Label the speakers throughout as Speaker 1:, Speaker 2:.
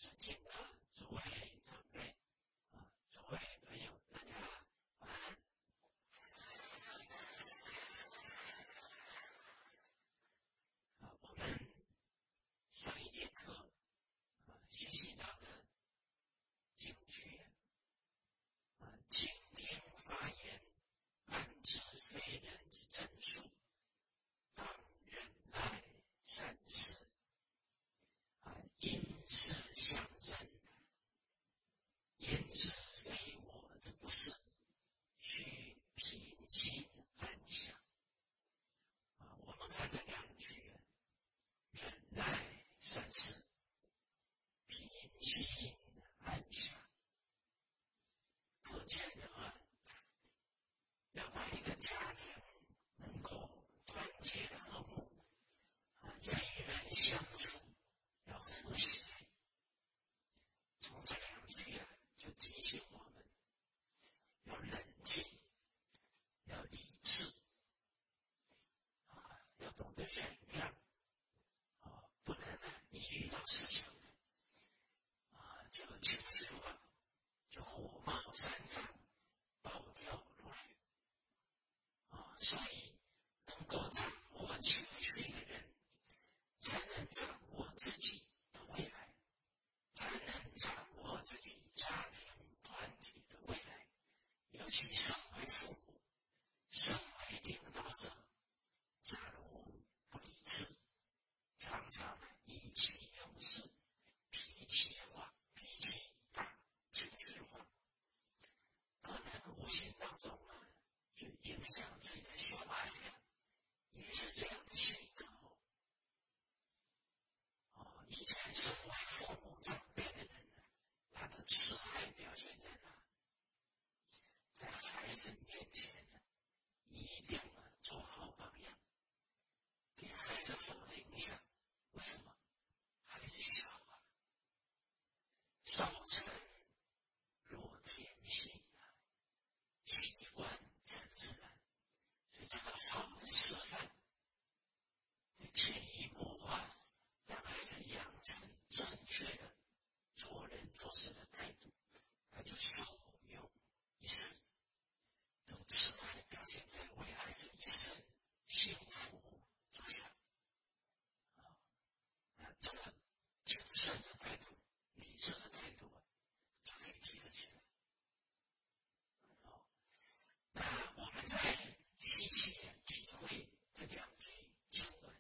Speaker 1: 尊敬的诸位长辈诸位朋友，大家晚安。我们上一节课学习到的警句倾听发言，安知非人之真术，当忍耐善事因事相争，言之非我之不是，须平心安详。我们看这两句，忍耐善事，平心安详，可见要把一个家庭能够团结和睦，人与人相处要和谐。从这两句就提醒我们要冷静，要理智，要懂得忍让，不能一遇到事情就情绪化，就火冒三丈，暴跳如雷。所以能够掌握情绪的人，才能掌握自己的未来，才能掌握自己家庭团体的未来。尤其身为父母，身为领导者，假如不理智，常常意气用事，脾气大，情绪化，可能无形当中就影响自己的小孩也是这样的性格。以前身为父母长辈的人他的慈爱表现在哪？在孩子面前一定做好榜样，给孩子好的影响。为什么？孩子小少成若天性习惯成自然。所以这个好的示范潜移默化，让孩子养成正确的做人做事的态度，他就受用一生。这种慈爱表现在为孩子一生幸福着想。这个谨慎的态度，理智的态度就可以提得起来。那我们再细细体会这两句经文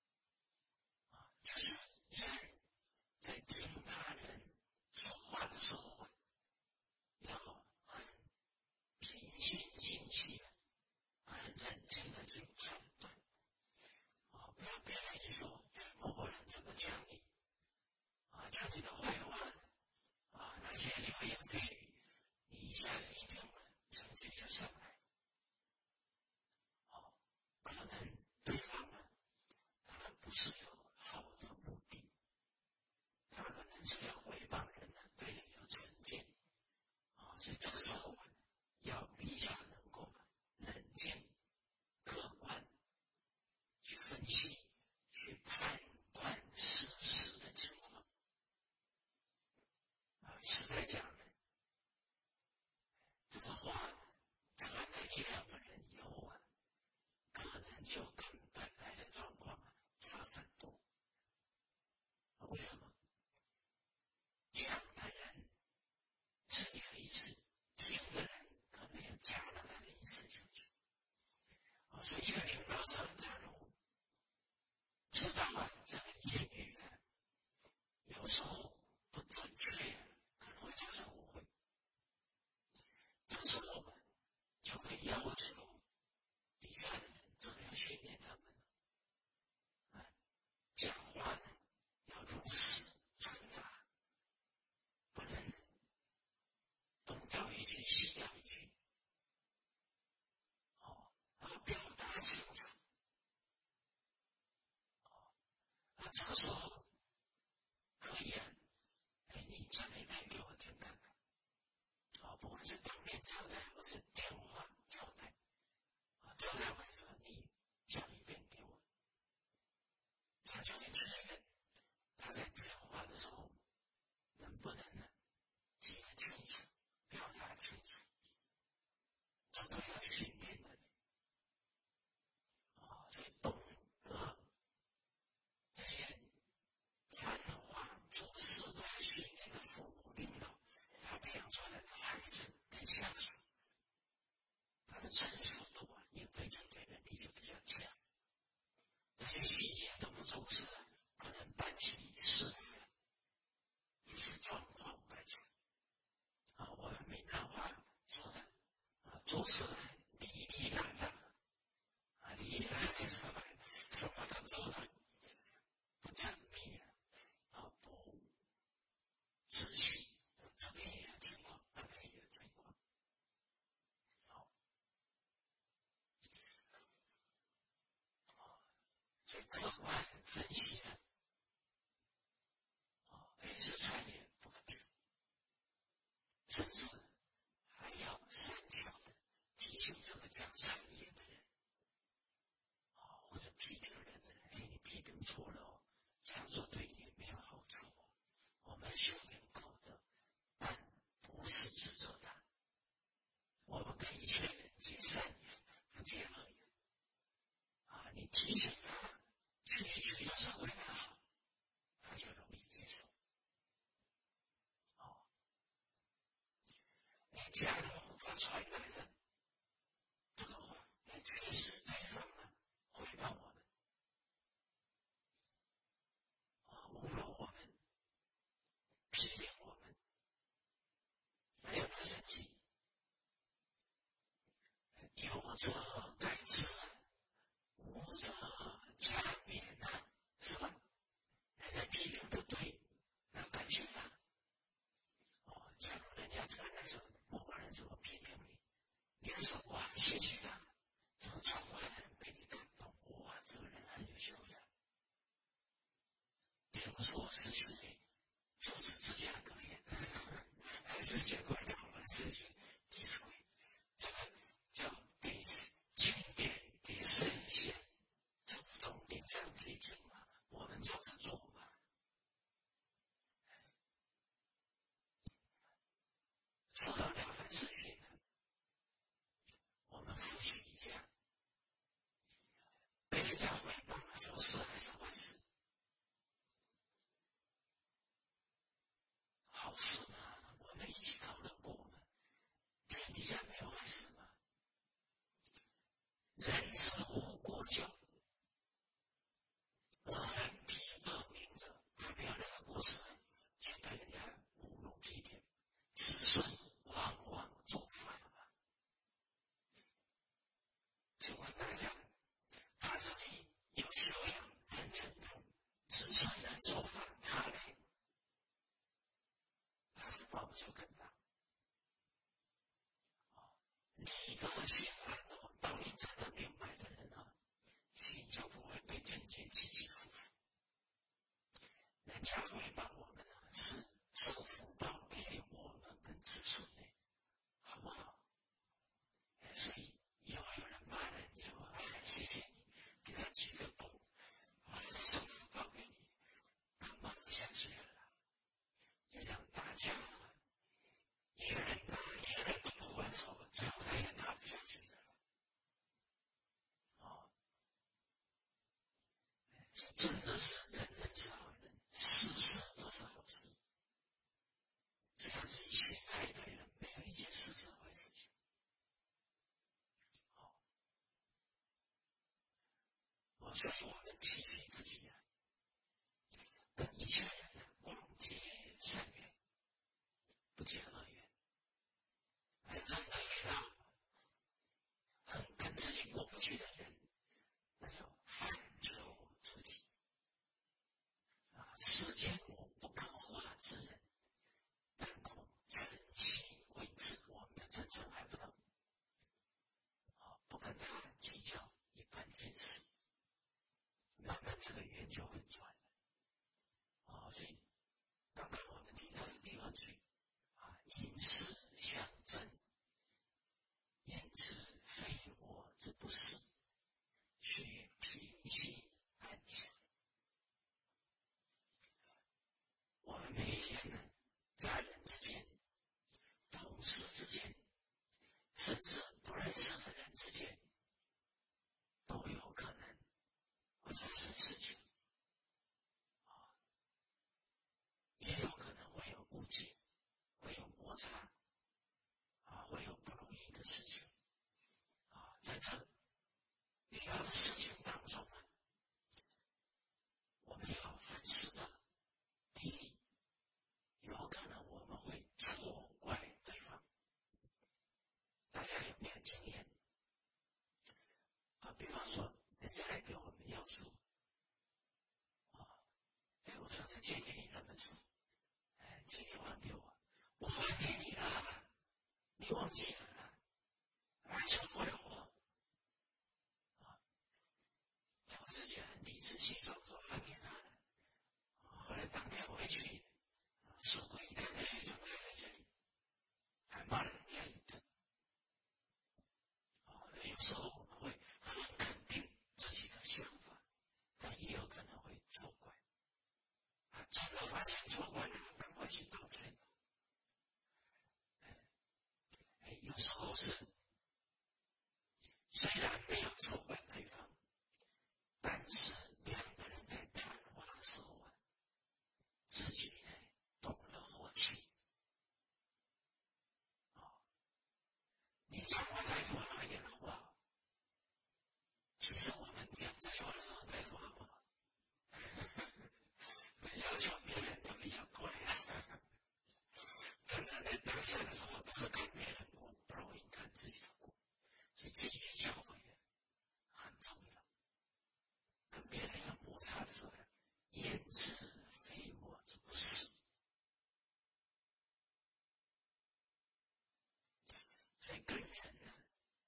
Speaker 1: 就是人在听他人说话的时候要很平心静气很冷静的去判断不要别人一说某个人怎么讲你讲你的坏话那些流言蜚语，你一下子一听情绪就上来。可能对方他不是有好的目的，他可能是要诽谤人对人有成见所以这个时候要比较能够冷静客观去分析，去判断事实的情况实在讲这个话传了一两个人以后可能就跟本来的状况差很多。为什么？讲的人是一个意思，听的人可能又加了他的意思进去。所以一个领导者假如知道这个言语有时候不准确，可能会造成误会。这时候就会要求底下的人真的要训练他们讲话要如实传达，不能东掉一句西掉一句要表达清楚这个时候可以你讲一遍给我听看看不管是当面交代或是电话交代交代完说你讲一遍给我，他就会确认他在讲话的时候些细节都不重视了，可能办起事来一些状况百出。我们闽南话说的做事哩哩啦啦，哩哩啦啦什么都做的不缜密不仔细，这边也有情况，那边也有情况。所以客观分析了，也是参与不可听，甚至还要善调的提醒这个讲善言的人，或者批评人的人，你批评错了哦，这样做对你也没有好处哦。我们修点口德，但不是指责他。我们跟一切人结善缘，不结恶缘。你提醒他去一去要是为他好，他就容易接受。你假如他传来的这个话，确实对方诽谤我们，侮辱我们，批评我们，还有没有生气？有则改之，无则加勉是吧？人家批评不对，那感谢他。假如人家传来说某个人怎么批评你，你就说哇，谢谢他，这个传话的人被你感动，哇，这个人很有修养。听说是去阻止自家格言，还是学过两本诗句，第四回，这个叫给经典给圣贤，主动领上提经嘛，我们照着做嘛。说到了凡四训呢，我们复习一下，被人家诽谤了，有事还是坏事？好事嘛，我们一起讨论过嘛。天底下没有坏事嘛。人之无过咎，恶恨批恶名者，他没有任何过失，却被人家侮辱批评，子孙往往做法嘛。请问大家，他自己有修养，很忍辱，子孙能做法，他呢？他福报就更大。理德心安道理真的明白的人心就不会被境界起起伏伏。人家诽谤我们是收福报给我们跟子孙的，好不好？所以以后有人骂人，你就谢谢你，给他鞠个躬，再收福报给你，他骂不下去了。就这样打架，一个人打，一个人都不还手，最后他也打不下去了。真的是人人是好人，事事都是好事。只要自己心态对了，没有一件事是坏事情。所以我们期许自己跟一切人广结善缘，不结恶缘。真的遇到很跟自己过不去的人，那就反求诸己。世间无不可化之人，但恐诚心为之。我们的真诚还不懂，不跟他计较一般见识，慢慢这个缘就没有经验比方说人家来给我们要书我上次借给你那本书请你还给我还给你了，你忘记了还责怪我我自己很理直气壮说还给他了后来当天回去说我一看怎么还在这里还骂了人家一顿有时候我们会很肯定自己的想法但也有可能会错怪真的发现错怪了赶快去道歉有时候是虽然没有错怪对方但是两个人在谈话的时候自己动了火气你讲话态度好一点好不好？其实我们讲这句话的时候态度好不好？要求别人都比较快真的在当下的时候不是看别人过不容易看自己的过所以这一句教诲很重要跟别人有摩擦的时候言之非我之不是所以跟人呢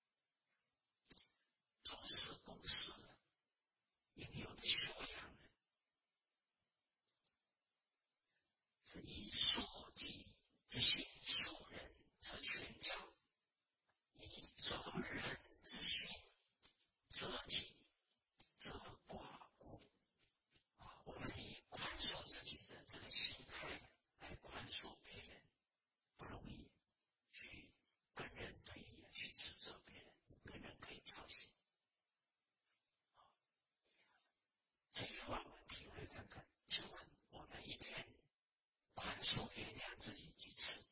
Speaker 1: 做事公事应有的修养是以所及之心属人则全教以责人之心则己则寡故我们以宽恕自己的这个心态来宽恕别人不容易去跟人对立去指责别人跟人可以操心这句话我们体会看看请问我们一天宽恕原谅自己几次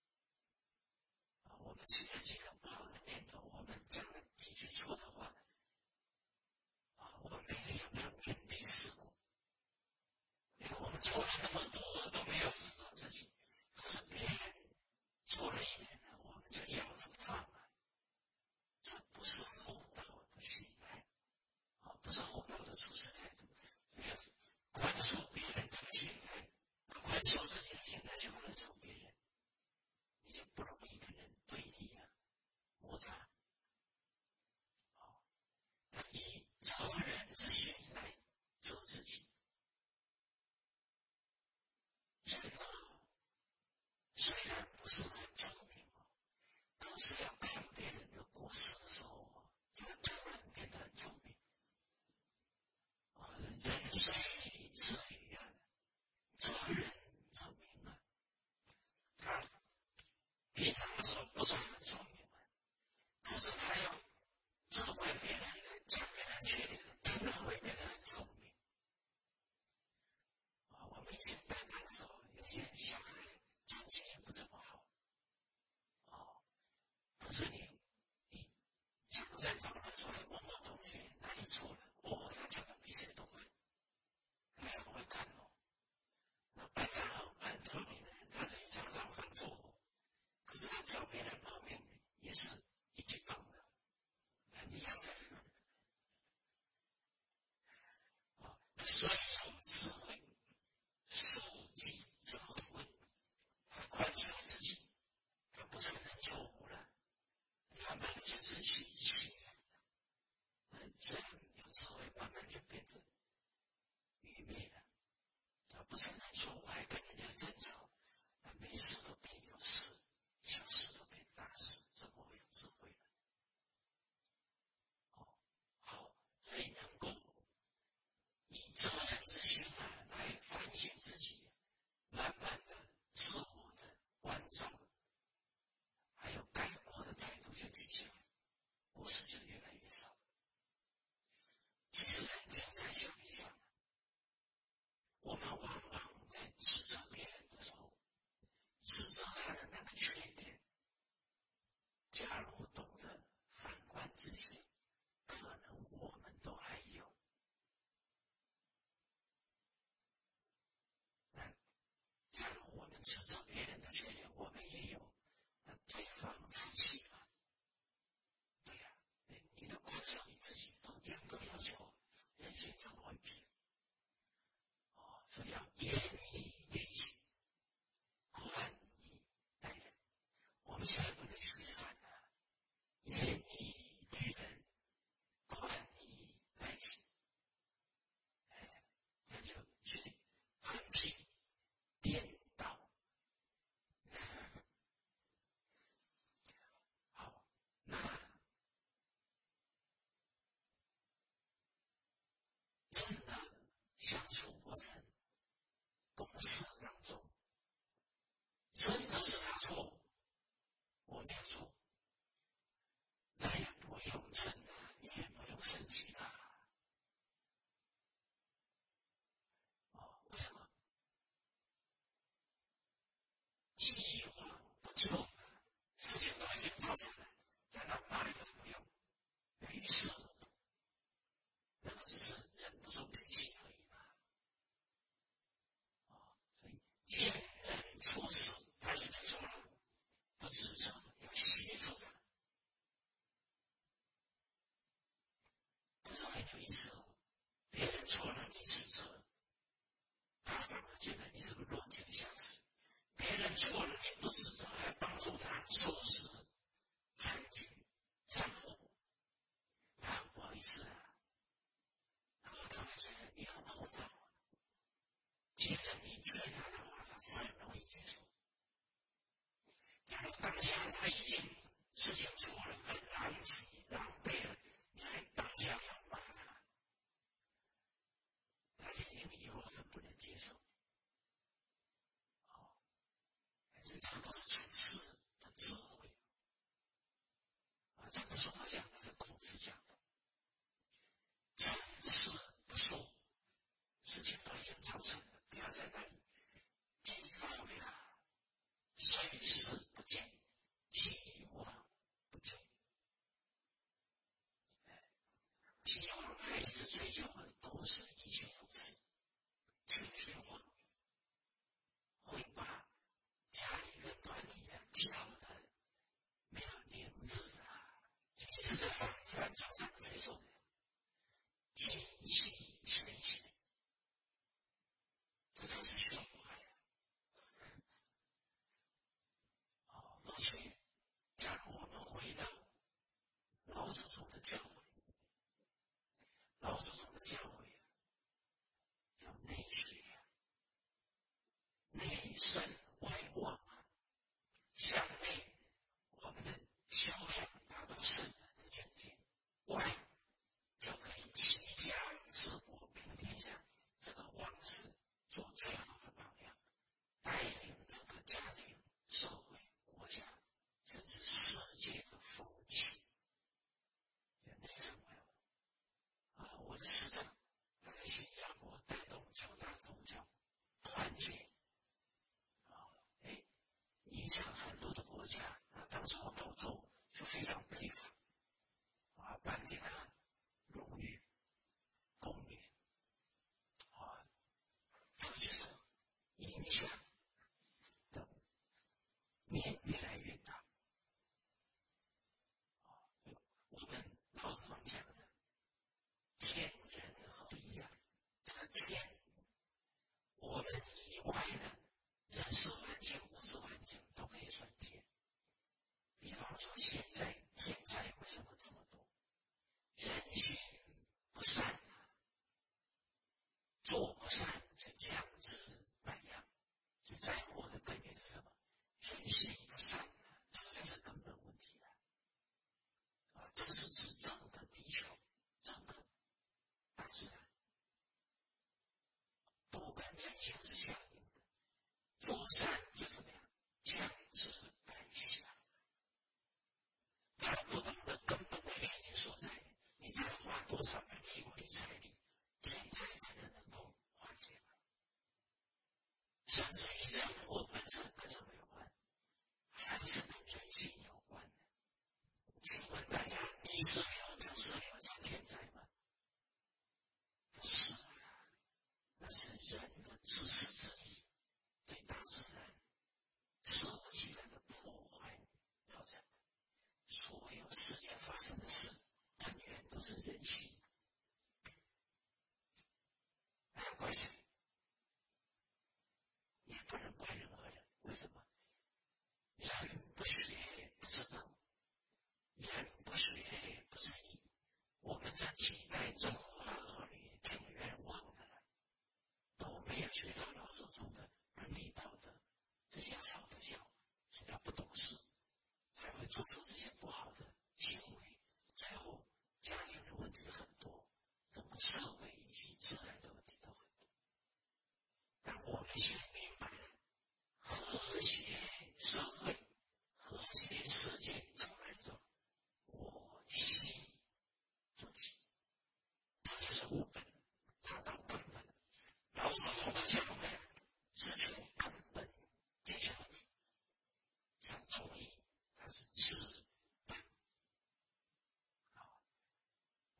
Speaker 1: 我们起了几个不好的念头我们讲了几句错的话我们每天有没有面壁思过因为我们错了那么多都没有指责自己可是别人错了一点我们就咬着不放这不是厚道的心态不是厚道的处事态度宽恕别人这个心态宽恕自己的心态去宽恕别人你就不容易跟人对立摩擦但以责人之心来责自己虽然不是很聪明可是要看别人的过失的时候就会突然变得很聪明人虽自语责人聪明他平常的时候不算很聪明可是他要责怪别人讲别人缺点突然会变得很聪明我们以前带他的时候有些小孩成绩也不怎么好可是你讲在讨论出来某某同学哪里错了他讲的比谁都快他很会看那班上很特别的人他自己常常犯错误可是他挑别人毛病也是一级棒的很厉害所以有智慧恕己则分他宽恕自己他不承认错误了慢慢的就自欺欺人虽然有智慧慢慢就变成愚昧了他不承认错误还跟人家争吵没事都变有事小事都变大事怎么会有智慧呢好所以能够以责任造成了，在那骂有什么用？于事无补，那个只是忍不住脾气而已嘛。所以见人错事，他已经错了，不指责，要协助他，不是很有意思哦。别人错了你指责，他反而觉得你是个落井下石；别人错了你不指责，还帮助他收拾残局散伙，他很不好意思啊。然后他会觉得你很厚道，接着你劝他的话，他很容易接受。假如当下他已经事情错了，很狼藉、狼狈了，你还当下要骂他，他听以后很不能接受。所以这都是处事的智慧。这不是我讲的，是孔子讲的。成事不说，事情都已经造成了，不要在那里继续了。虽事不见，既往不咎。既往孩子追究的都是一切有罪，情绪化，会把家里人团体教的没有宁日啊，就一直在犯错上，谁说的？尽其缺陷，这才是胸怀呀。目前，假如我们回到老祖宗的教诲，老祖宗的教诲叫内学啊，内圣外望啊，向内我们的修养达到圣人的境界，外就可以齐家治国平天下，这个望是做最好的榜样，带领整个家庭、社会、国家，甚至世界的风气。内圣外望我的师长他在新加坡带动9大宗教团结影响很多的国家当时澳洲就非常佩服颁给他荣誉功名这就是影响的面越来越大我们老子方讲的天人合一这个天我们以外呢人世万境、物质万境都可以算天。比方说，现在天灾为什么这么多？人心不善做不善就降至百样。所以灾祸的根源是什么？人心不善这个才是根本问题这个是指整个地球、整个大自然，都跟人性是相应的。做善就怎么样？降至百下。他不懂得根本的原因所在，你才花多少人力物力财力，天灾真的能够化解吗？甚至于人祸本身跟什么有关？还是跟人性有关的。请问大家，你是有出是有叫天灾吗？不是那是人的自私自利对大自然肆无忌惮的破坏造成的。所有世界发生的事根源都是人性，那要怪谁？也不能怪任何人。为什么？人不学不知道，人不学不知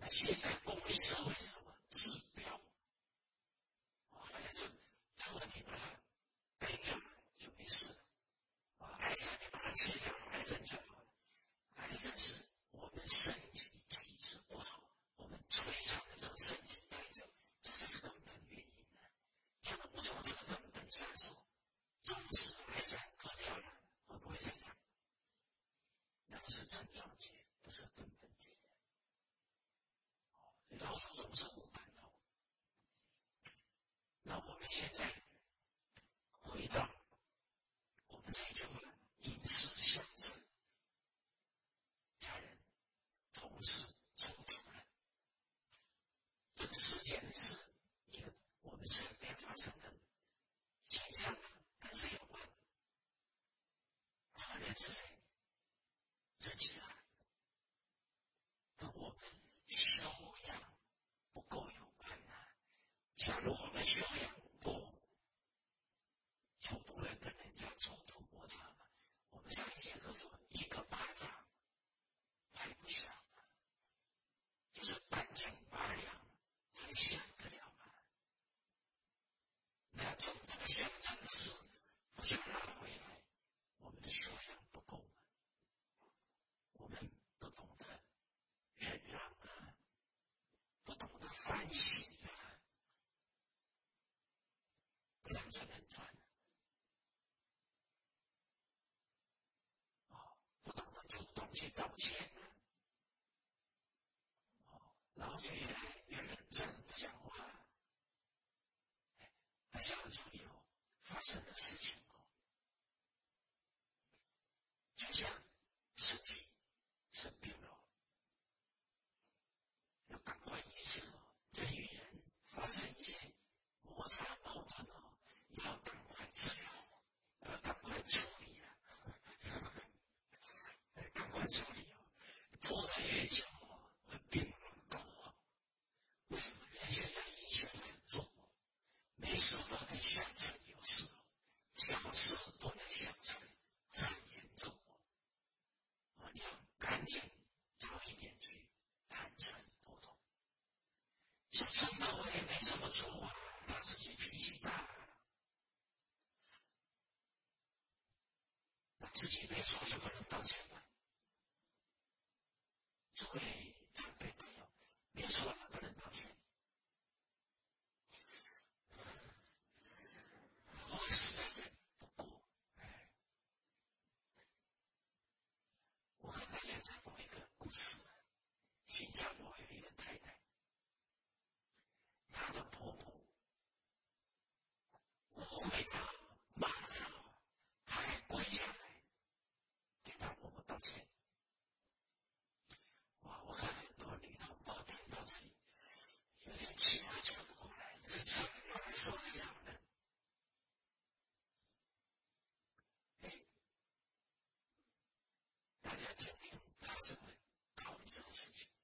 Speaker 1: 那现在公立社会是什么？治标。这个问题把它改掉了就没事了。癌症你把它切掉，癌症就好了。癌症是我们身体体质不好，我们摧残了这个身体代谢，这才是根本原因呢。假如不从这个根本下手，纵使癌症割掉了，会不会再长？那个是症状解，不是根本解。老鼠总是无半头。那我们现在回到我们这句话：饮食相争，家人、同事冲突了。这个事件是一个我们身边发生的现象，跟谁有关？这个人是谁？自己啊，跟我们修养不够有关啊。假如我们修养够，就不会跟人家冲突摩擦了。我们上一节课说，一个巴掌拍不响啊，就是半斤八两才响得了嘛。那从这个相争的事，不想拉回来，我们的修养不够嘛。我们不懂得忍让啊，不懂得反省啊，不然就能转了。不懂得主动去道歉啊，然后就越来越冷战不讲话。大家很注意哦，发生的事情哦，就像身体生病了，要赶快医治哦。人与人发生一些摩擦矛盾哦，要赶快治疗，要赶快处理啊，赶快处理哦，拖得越久哦，会病入膏肓。为什么？人现在医学很重，没事都能想成有事，小事都能想成很严重。你要赶紧早一点去坦诚沟通。说真的，我也没什么错啊，他自己脾气大，那自己没错就不能道歉吗？诸位长辈朋友，没错了不能道歉。我实在忍不过。我跟大家讲过一个故事，新加坡有一个太太，她的婆婆误会她，骂她，她还跪下来给她婆婆道歉。哇！我看很多女同胞听到这里，有点气都喘不过来，这怎么受得了呢？大家听听她怎么考虑这个事情。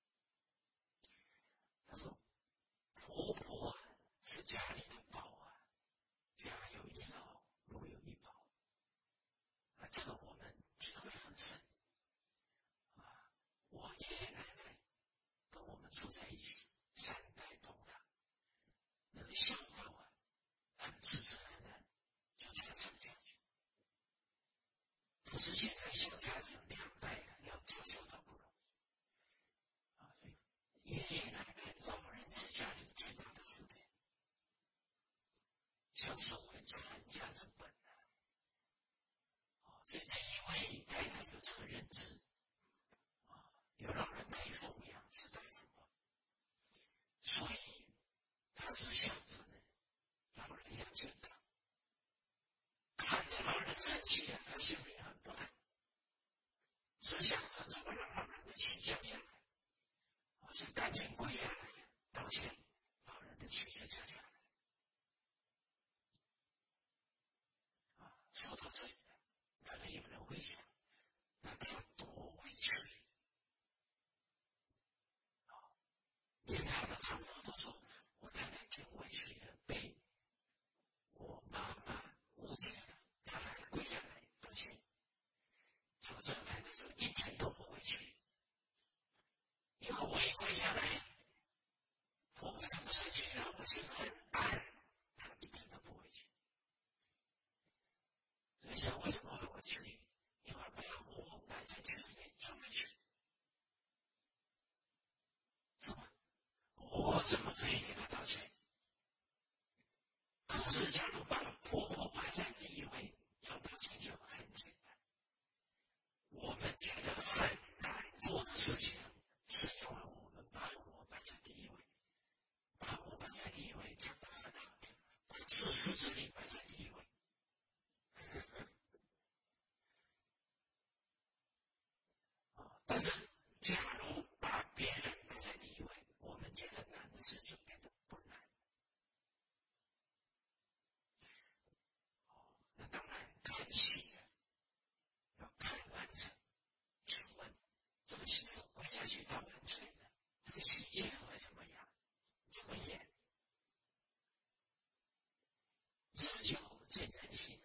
Speaker 1: 她说：“婆婆啊，是家里的宝啊，家有一老，如有一宝。啊，这个我们体会很深。啊，我爷爷奶奶跟我们住在一起，3代同堂，那个孝道啊，很自自然然就传承下去。不是现在小家庭2代要教孝道不容易。啊，所以爷爷奶奶老人是家里最大的福田。孝顺为传家之本啊。所以这一位太太有这个认知。有老人可以奉养是大福报，所以他只想着呢，老人要健康。看着老人生气了，他心里很不安，只想着怎么让老人的气降下来，就赶紧跪下来道歉，老人的气就降下来。说到这里，可能有人会想，那他多委屈。连她的丈夫都说，我太太挺委屈的，被我妈妈误解了，她还跪下来道歉。结果这个太太说一点都不委屈，因为我一跪下来， 心很暗，他一定都不会去。所以想为什么会去？因为把我摆在前面就会去。是吧？我怎么可以给他道歉？可是假如把婆婆摆在第一位，要道歉就很简单。我们觉得很难做的事情，是因为我们把我摆在第一位，把我摆在第一位讲得很好听，把自私自利摆在第一位。但是，假如把别人摆在第一位，我们觉得难的事就变得不难。那当然，看戏要看完整。请问，这个媳妇回家去到完成的，这个戏接着会怎么样？怎么演？日久见人心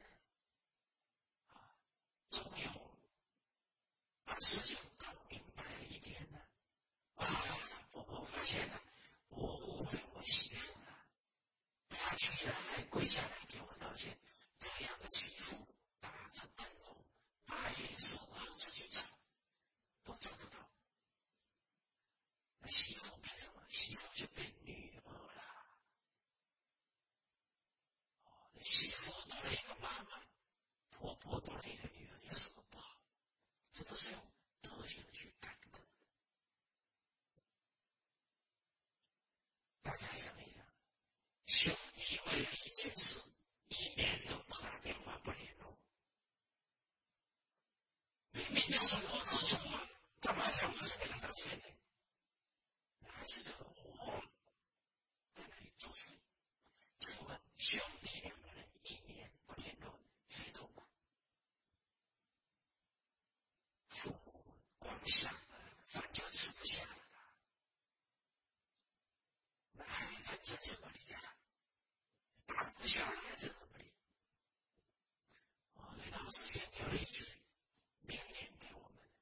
Speaker 1: 总有把事情搞明白的一天呢。婆婆发现了，我误会我媳妇了，她居然还跪下来给我道歉。这样的媳妇打着灯笼，把夜手抱出去找，都找不到。那媳妇变什么？媳妇就变女儿了。那媳妇多了一个妈妈，婆婆多了一个女儿，有什么不好？这都是用德行去干的。大家想一想，兄弟为了一件事，一年都不打电话不联络，明明就是我做错了，干嘛讲我是为了道歉呢？还是这个我在那里作祟？请问兄弟两个人一年不联络，谁痛苦？父母光想饭就吃不下了，那还在争什么理啊？打不下来还争什么理？我给老祖先留了一句名言给我们：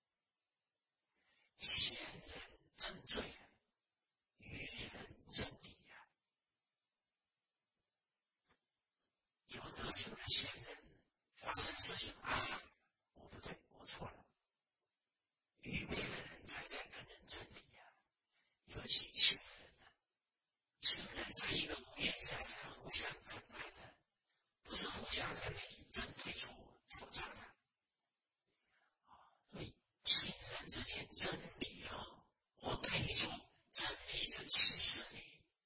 Speaker 1: 贤人真罪，愚人真理啊。有德行的贤人发生事情我不对，我错了。愚昧的人才在跟人争理啊，尤其亲人啊，亲人在一个屋檐下是互相疼爱的，不是互相在那里争对错、吵架的。所以亲人之间真理我对你说，真理就歧视你。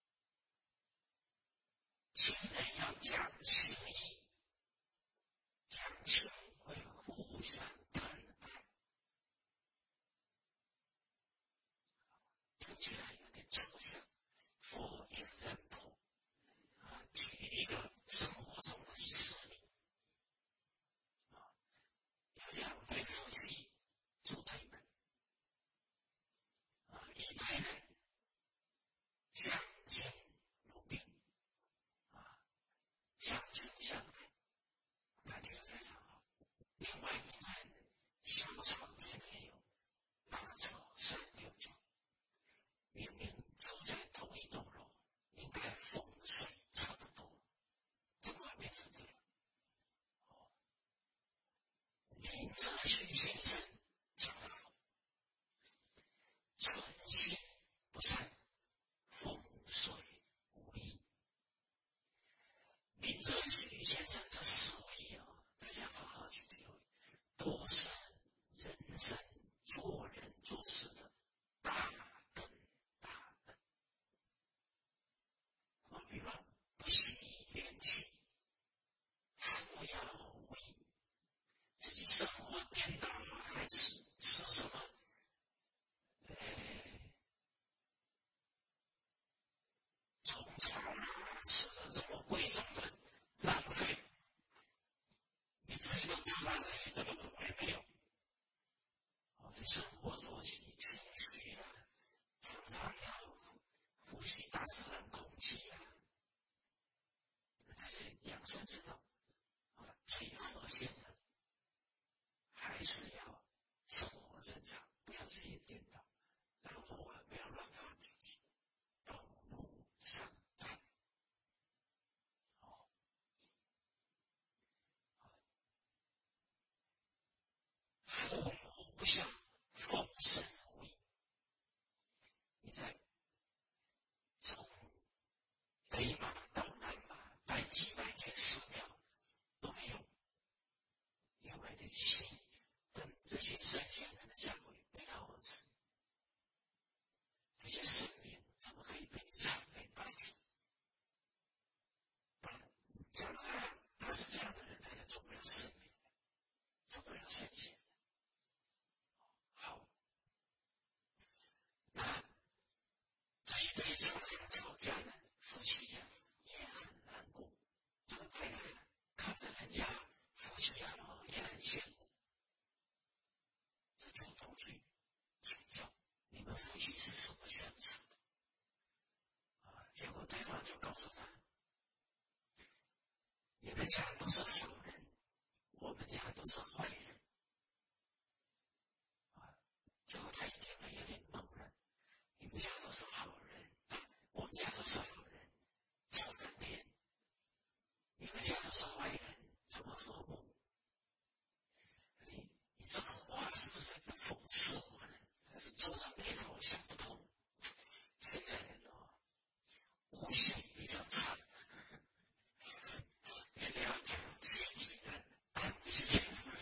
Speaker 1: 亲人要讲情义，讲情会互相疼爱。听起来有点抽象。For example，举一个生活中的实例。有两对夫妻住对门，一对呢相敬如宾，相亲相爱，感情非常好。另外一对呢小吵天天有，大吵三六九。明明住在同一栋楼，应该风水差不多，怎么会变成这样？林则徐先生讲得好，存心不善，风水无益。林则徐先生这思维大家好好去体会，都是人生做人做事的大根大本。比方不惜怨气，扶摇无益。自己生活颠倒还吃什么？虫草吃的这么贵重的，浪费。你自己都知道自己这么苦也没有。生活作息情绪常常要呼吸大自然空气这些养生之道最核心的还是要生活正常，不要自己颠倒，然后不要乱发脾气，暴怒伤肝。 件寺庙都没有，因为你的心跟这些圣贤人的教诲背道而驰，这些神明怎么可以被你谄媚拜祭？不然，假如他是这样的人，他就做不了圣明，做不了圣贤。好，那这一对常常吵架的夫妻呀，也很难过。这个太太看着人家夫妻呀，也很羡慕，就主动去请教你们夫妻是怎么相处的结果对方就告诉他，你们家都是好人，我们家都是坏人结果他一听了有点懵了，你们家都是好人我们家都是好人，吵半天，你们家都是坏人，怎么和睦？你这个话是不是在讽刺我呢？还是皱着眉头想不通？现在人悟性比较差，你了解自己的安全。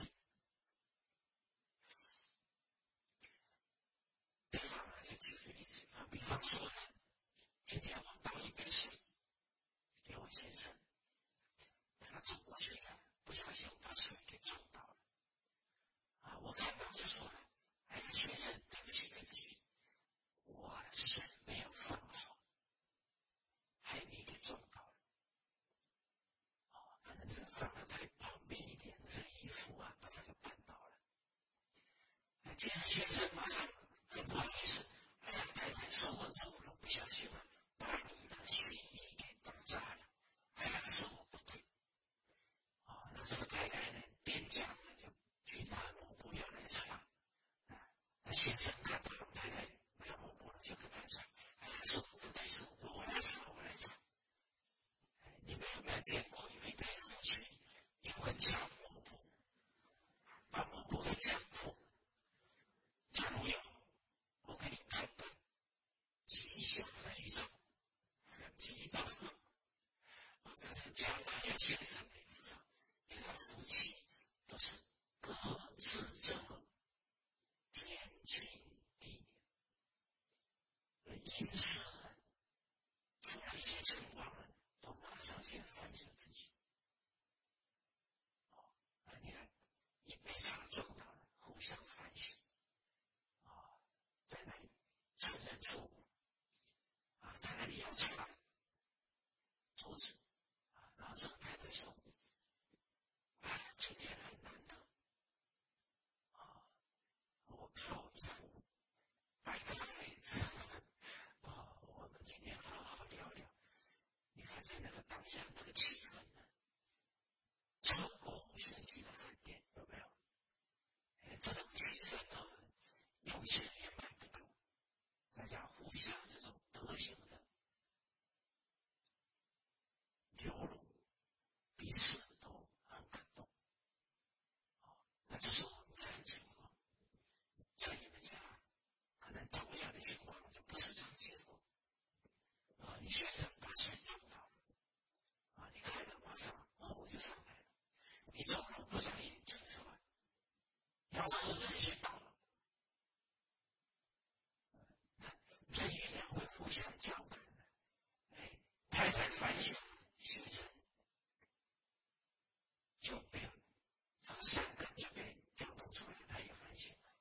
Speaker 1: 对方就举个例子比方说今天我倒一杯水给我先生，他冲过去了，不小心把水给撞到了我看到就说了，哎呀，先生，对不起，对不起，我水没有放好，害你给撞到了。可能是放得太旁边一点，这衣服把他给绊倒了。接着先生马上很不好意思，哎呀，太太手我走路不小心把你的洗衣给打炸了，哎呀，是我不对。那这个太太呢，边讲就去拿抹布要来擦那先生看到太太拿抹布了，就跟他讲，哎呀，是我不对，是我不对，我来擦，我来擦。你们有没有见过有一对夫妻因为抢抹布，把抹布给抢破？假如有，我给你判断，吉祥的预兆，吉兆这是将来要先生的预兆，因为他夫妻都是各自者天经地义，因此出了一些情况都马上先反省自己。你看，一杯茶撞到了，互相反省在那里承认错误在那里要擦桌子然后这个太太说今天很难得我泡一壶白咖啡我们今天好好聊聊。你看在那个当下那个气氛超过5星级的饭店，有没有？这种气氛用钱也买不到，大家互相这种德行的流露，彼此都很感动那这是我们家的情况，在你们家可能同样的情况就不是这种结果你先生把水撞到了你看了马上火就上来了，你走路不长眼睛是吧？要喝自己倒了人与人会互相交感的太太反省先生就被这个善根就被调动出来，他也反省了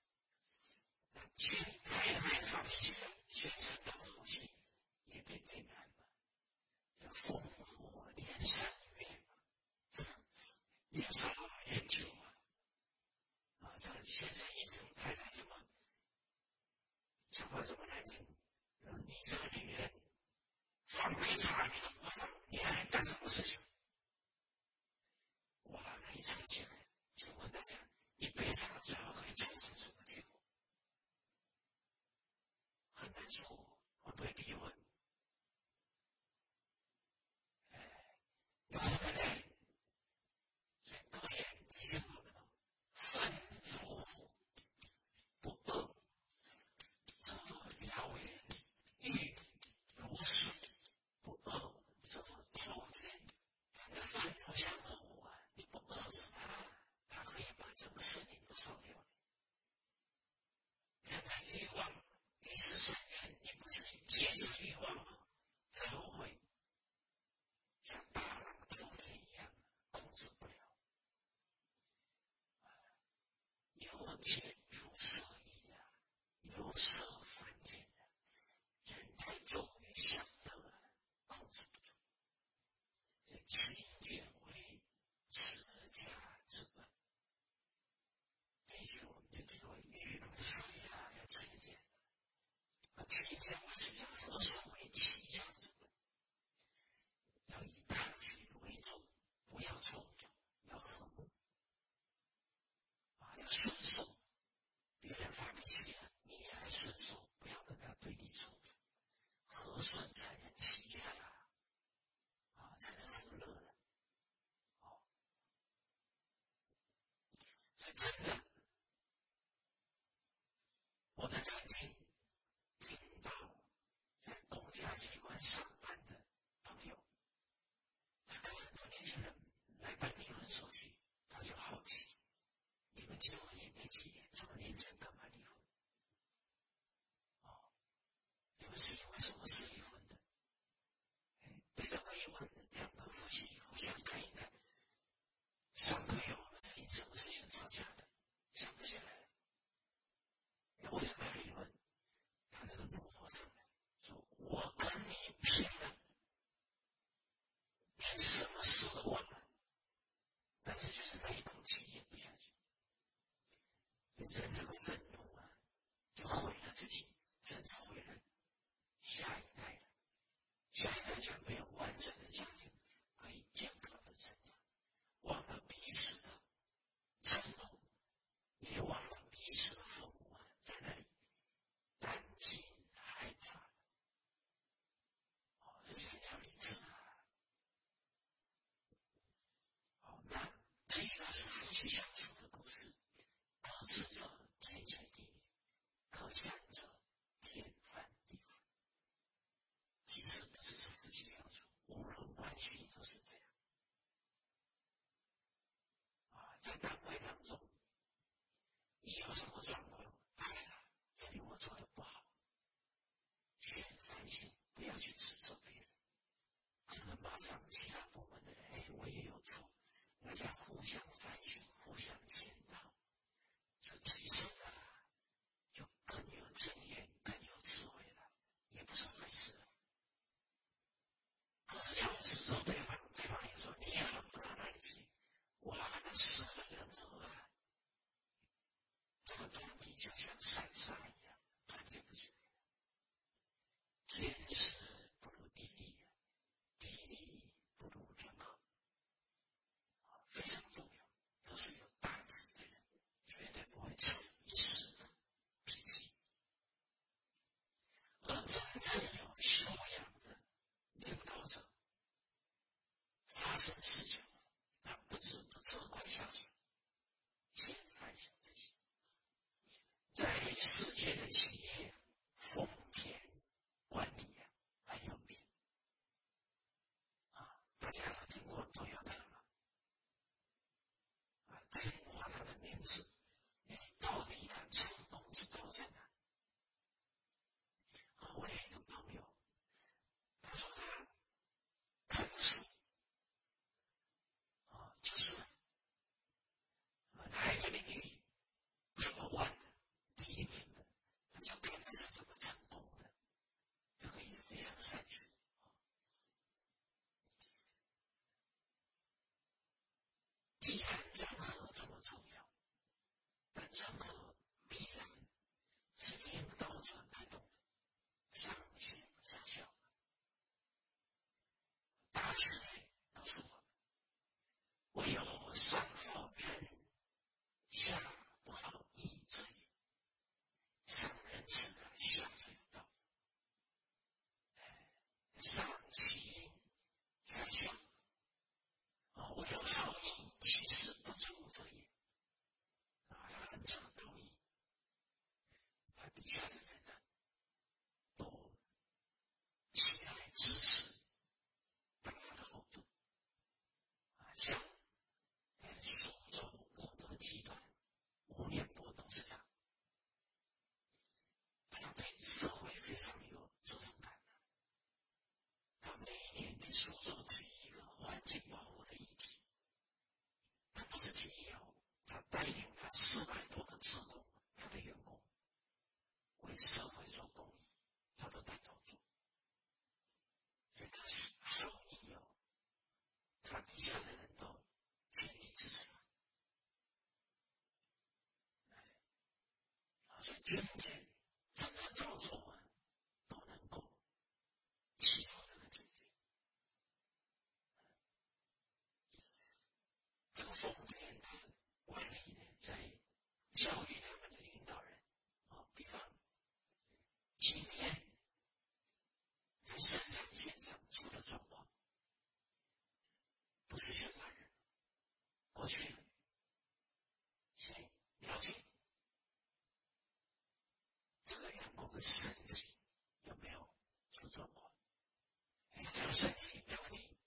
Speaker 1: 太太放弃了，先生的福气也被点燃了，叫烽火连三月越烧越久这个先生一听太太这么讲话这么难听你这个女人放杯茶你都不会放，你还能干什么事情？哇，那一吵起来，请问大家，一杯茶最后可以吵成什么结果？很难说，会不会离婚？有可能。所以格言提醒我们愤如虎，不恶则燎原，欲如水，不恶则滔天。人的愤是善缘，你不是节制欲望吗？最后会像大浪滔天一样控制不了。由俭入奢易啊，由奢犯俭啊，人太重于享乐啊，控制不住。所以勤俭为持家之本。这句我们就体会玉露水啊，要勤俭。勤俭为持家，和顺为齐家之本。要以大局为重，不要冲突，要和睦。要顺受，别人发脾气了，你也来顺受，不要跟他对立冲突。和顺才能齐家才能富乐的。所以真的，我们曾经听到在公家机关上班的朋友，他跟很多年轻人来办离婚手续，他就好奇，你们结婚也没几年，这么年轻干嘛离婚？你们是因为什么事离婚的？被这么一问，两个夫妻互相看一看，上个月我们是因什么事情吵架的，想不起来了。那为什么要离婚？他那个怒火上来，说我跟你拼了，连什么事都忘了，但是就是那一口气咽不下去。所以人这个愤怒就毁了自己，甚至毁了下一代了。下一代就没有完整的家庭可以健康的成长，忘了彼此的承诺，也忘了彼此的父母在那里担惊害怕。这是要理智那这个是夫妻相处的故事，各执者天经地义，各想者天翻地覆。其实不只是夫妻相处，无论关系都是这样。在单位当中，你有什么状况？这里我做的不好，先反省，不要去指责别人。可能马上其他部门的人，我也有错，大家互相反省，互相检讨，就提升了，就更有经验，更有智慧了，也不是坏事了。可是这样指责对方，对方也说你也好不到哪里去，那是很人和这个团体就像散沙一样，团结不起来。天时不如地利，地利不如人和，非常重要。这是有大智的人，绝对不会逞一时的脾气。而真正有修养的领导者，发生事情他不只不责怪下属，先反省自己。在世界的企业，丰田管理很有名大家都听过Toyota吗？听过他的名字，到底他成功之道在哪？我有一个朋友，他说他看书就是哪一个领域怎么玩的，第一名的，他就看他是怎么成功的，这个也非常善学。既然人和这么重要，但人和必然是领导者带动的，上学下效。大学告诉我们，唯有上好人，下不好义者也。上仁慈，下则有道。上行下效。唯有好义，其实单头座，所以他是好意哦，他底下的人都全力支持他。所以今天怎么操作啊，都能够起到那个境界。这个丰田的管理呢，在教育他们的领导人比方今天在生产线上出了状况，不是去骂人，过去先了解这个员工的身体有没有出状况。只要身体没有问题，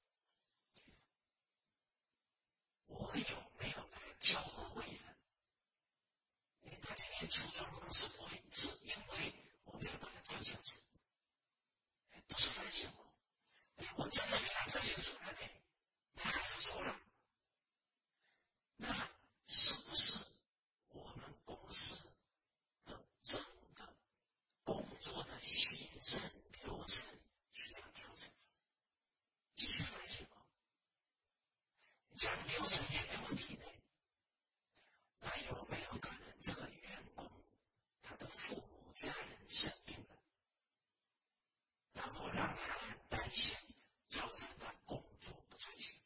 Speaker 1: 我有没有把他教会了？他今天出状况是因为我没有把他教清楚，不是发现我，我真的没把他教清楚了呢，他还是错了。那是不是我们公司的整个工作的行政流程需要调整？继续发现哦，这样流程也没问题呢。那有没有可能这个员工他的父母家人生病了，然后让他很担心，造成他工作不专心？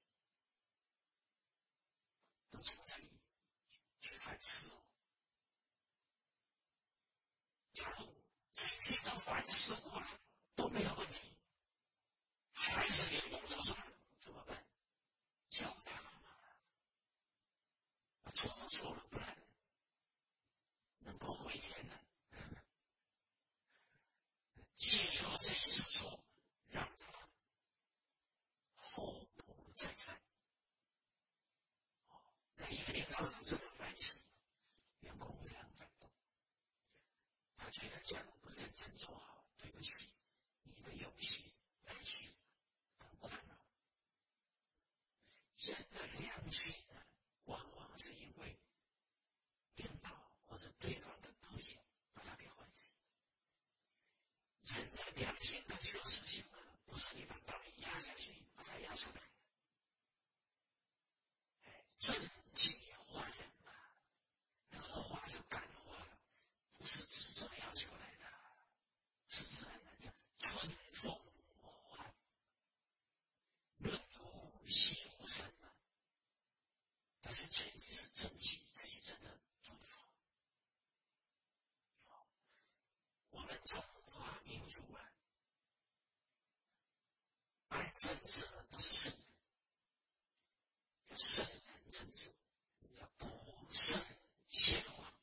Speaker 1: 都从这里去反思哦。假如这些都反思过了都没有问题，还是员工做错了怎么办？教他嘛，错都错了，不然能够回天呢？借由这一次错，让他后不再犯。那一个领导者这么反省，员工会很感动。他觉得假如不认真做好，对不起，你的用心、耐心跟宽容。人的良心呢，往往是因为领导或者对方的德行把他给唤醒。人的良心跟学实性啊，不是你把道理压下去，把它压出来。正经话人嘛，那个话是干话，不是指责要求来的，是自然的讲春风唤，润物细无声嘛。但是前提是正气，这些真的做得好。我们中华民族啊，办政治的都是圣人，叫圣人政治，叫古圣先皇。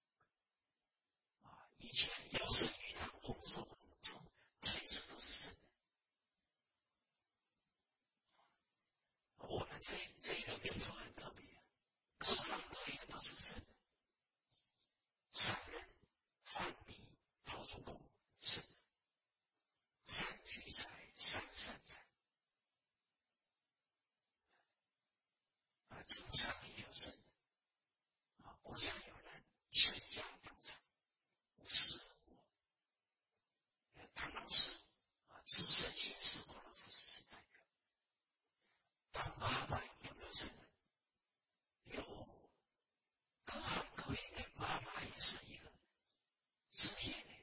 Speaker 1: 以前尧舜禹汤洪说从天子都是圣人。我们这个民族很特别，各行各业都是圣人。商人范蠡、陶朱公圣人，善聚财、善散财。经商也有圣人，国家有人倾家荡产，无私无我。当老师资深学士孔老夫子是代表。当妈妈有没有圣人？有，各行各业的妈妈也是一个职业的。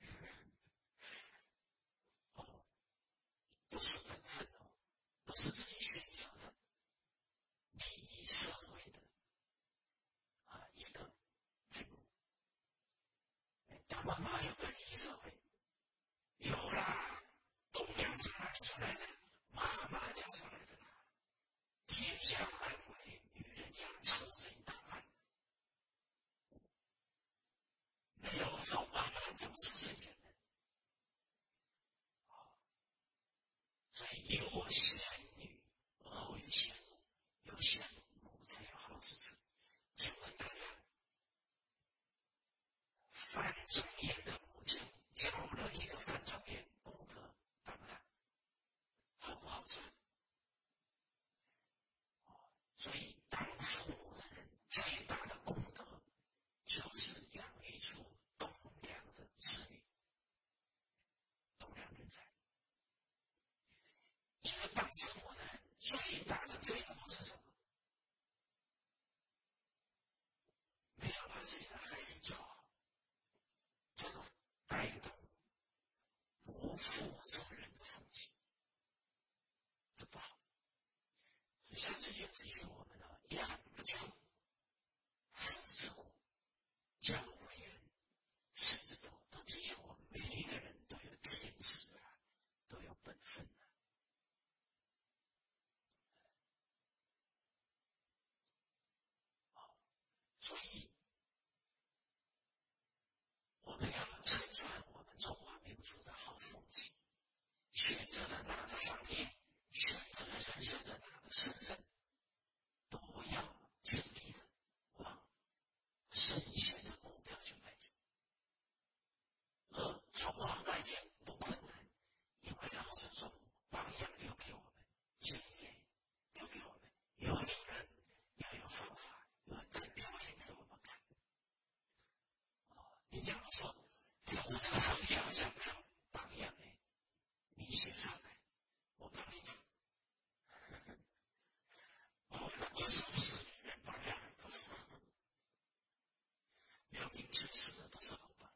Speaker 1: 不是本分哦，都是自己选择的，利益社会的一个任务。当妈妈有没有利益社会？有啦，栋梁从哪里出来的？妈妈教出来的啦。天下安危，女人家车身档案。没有好妈妈怎么出圣贤呢？所以有贤女而后有贤母，有贤母才有好子孙。请问大家，范仲淹的母亲教了一个范仲淹功德大不大？好不好赚？所以当父母的人最大的功德，就是养育出栋梁的子女。栋这一步是什么？没有把自己的孩子教好，这种带动不负责任的风气，这不好。所以上次就提醒我们了，养不教，父之过，教为人，师之道，都提醒我们每一个人都有天职啊，都有本分啊。所以我们要承传我们中华民族的好风气，选择了哪个行业，选择了人生的哪个身份，都要尽力的往圣贤的目标去迈进。而从往迈进不困难，因为老子从榜样留给我们，经验留给我们，有理论，又有方法，有带表演给我们看。你假如说，我这个行业好像没有榜样你写上来，我帮你讲。我是不是榜样？有名青史的都是好榜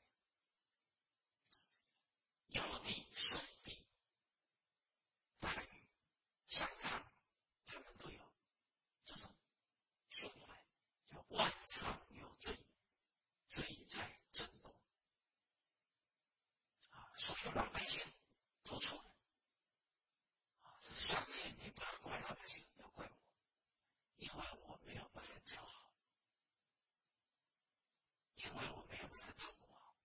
Speaker 1: 样。尧帝、舜帝、大禹、商汤，他们都有这种胸怀，叫万方有罪，罪在正果。所有老百姓做错了，上天你不要怪老百姓，要怪我，因为我没有把它教好，因为我没有把它照顾好。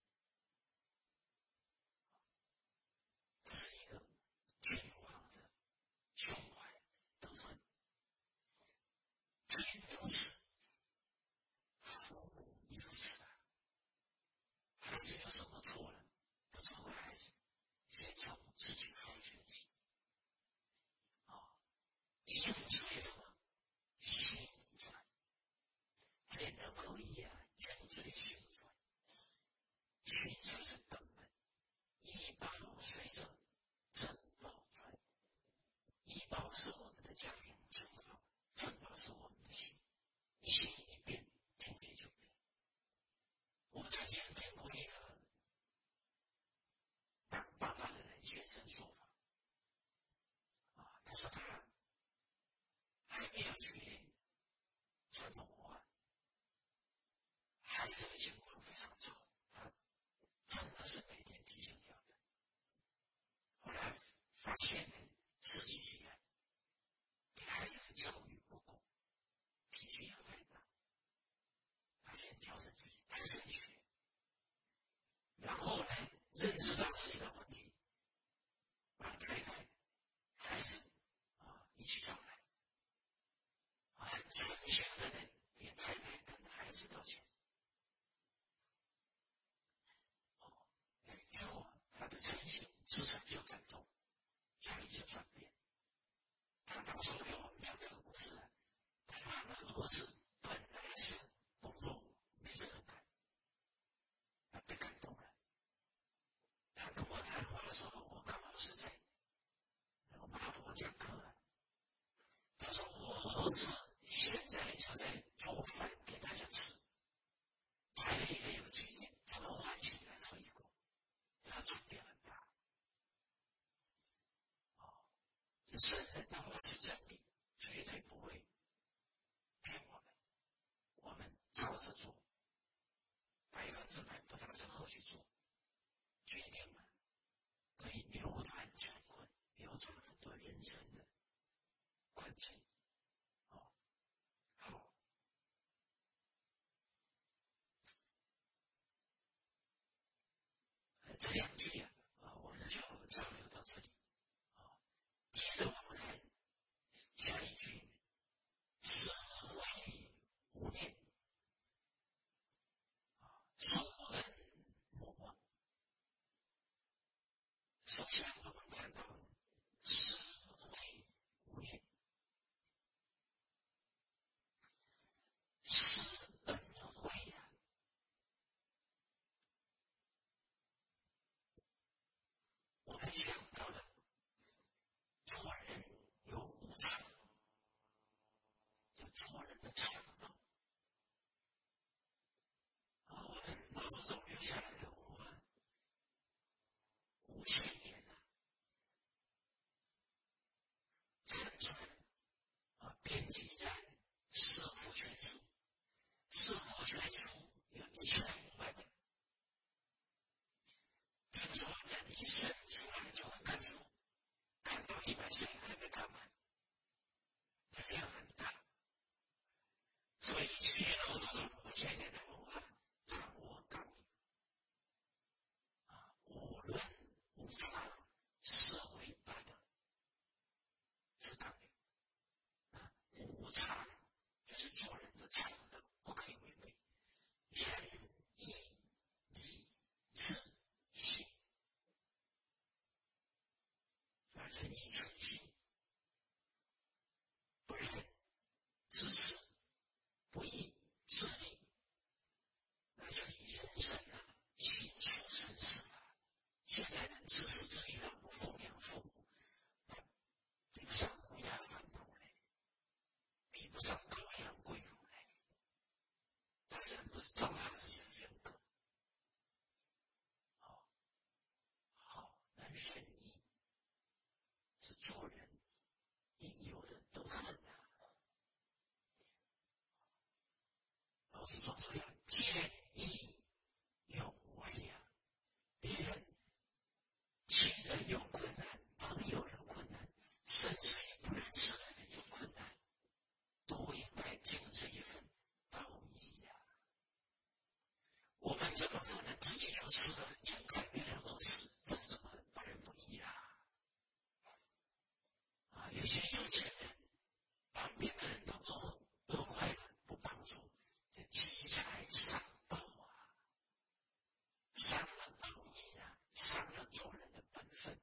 Speaker 1: 这是一个君王的胸怀德分。君如此，父母亦如此啊。孩子有什么错了，不责怪孩子，先从自己放学起。经随什么？心转。天人合一啊，经随心转。心才是根本。医保随着正报转。医保是我们的家庭正报，正报是我们的心。心一变，天界就变。我曾经听过一个当爸爸的人先生说法，他说他还没有学传统文化，孩子的情况非常糟，他真的是每天提心吊胆。后来发现自己给孩子的教育不够，脾气也太大，他先调整自己，太想学，然后呢，认知到自己的问题，把太太、孩子一起找来。很诚心的人给太太跟孩子道歉。结果他的诚心自身就感动，家里就转变。他当初给我们讲这个故事，他的儿子本来是工作没这个干，他被感动了。他跟我谈话的时候，我刚好是在马博讲课了。他说我儿子现在就在做饭给大家吃，他也有几年这个环境来做一个，他转变很大。圣人的话是真理，绝对不会骗我们。我们照着做，100%不打着喝去做，决定了可以扭转乾坤，扭转很多人生的困境。好，这两句我们就交流到这里。接着我们看下一句，死会无念，受恩莫忘。首先我们看到死会无念，施恩惠呀。我们想到了做人有无常， 的强暴。我们老祖宗留下来的文化5000年了，残存编辑在四库全书，四库全书有1500本。听说人一生出来就能看书，看到100岁还没看完，这量很大。所以学老祖宗5000年的文化，掌握纲领，无论无常，社会八德，是纲领。无常就是做人的常德，不可以违背。仁义礼智信，仁义存心，不仁自私，不义自利，那就以人生行出生死现在人自私自利不奉养父母，比不上乌鸦反哺嘞，比不上羔羊跪乳嘞。但是不是糟蹋自己的人格。那仁义是做人应有的德行老子总说要见义勇为别人亲人有困难，朋友有困难，甚至于不认识的人有困难，都应该尽这一份道义我们怎么可能自己有吃的，眼看别人饿死，这怎么不仁不义有些有钱人，旁边的人都饿坏了，不帮助，这积财伤道伤了道义伤了做人的本分。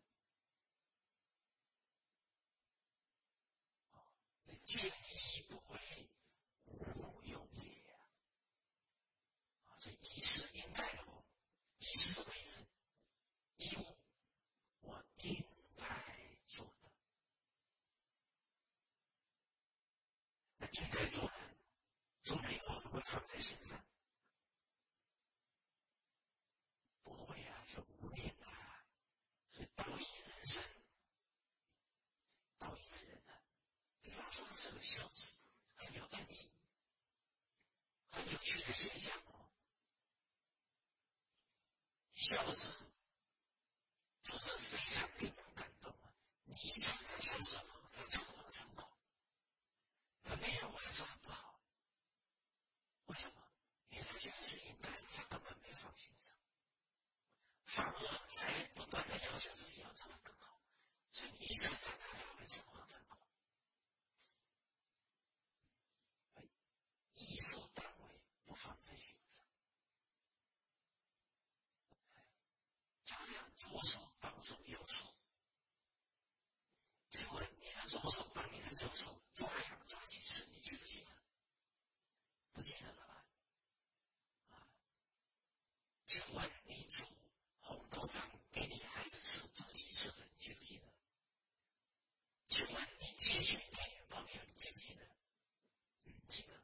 Speaker 1: 见义不为，无用也这义是应该的义是什么意思？义务，我应该做的。那应该做的，做了以后会不会放在心上？不会就无念所以道义人生，道义的人比方说这个孝子很有恩义，很有趣的现象孝子做得非常令人感动你一讲他孝顺他诚惶诚恐，他没有还做得不好。为什么？因为他觉得是应该的，他根本没放心上，反而还不断的要求自己要做得更好。所以你一称赞他，他会诚惶诚恐。义所当为，不放在心上。就好像左手帮助右手，请问你的左手帮你的右手抓痒抓几次？你记不记得？不记得了吧？请问你煮红豆汤给你孩子吃煮几次了？你记不记得？请问你借钱给你的朋友，你记不记得？记得。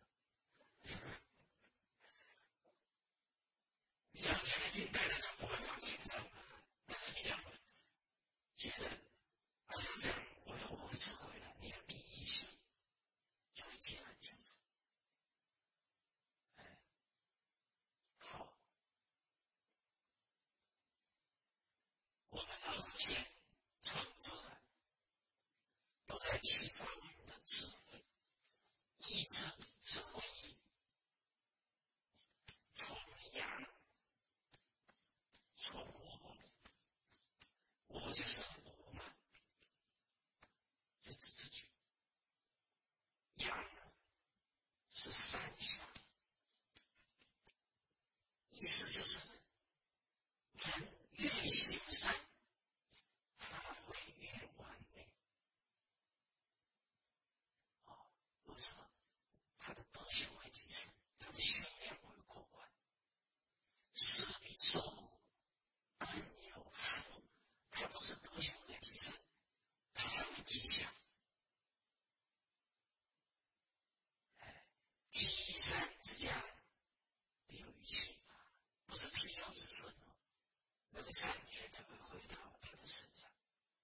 Speaker 1: 你这样觉得应该的就不会放心上，但是你这样觉得好像这样我会吃亏了，你有利益心，就会记得很清楚。好，我们老祖先创自然都在启发我们的智慧，意志是回忆，从阳从我就是我嘛，就指自己。阳是善相，意思就是人越行善，他会越完美。为什么？他的德行会提升，他的心量会扩宽，施比受更有福。他不是德行才会回到他的身上。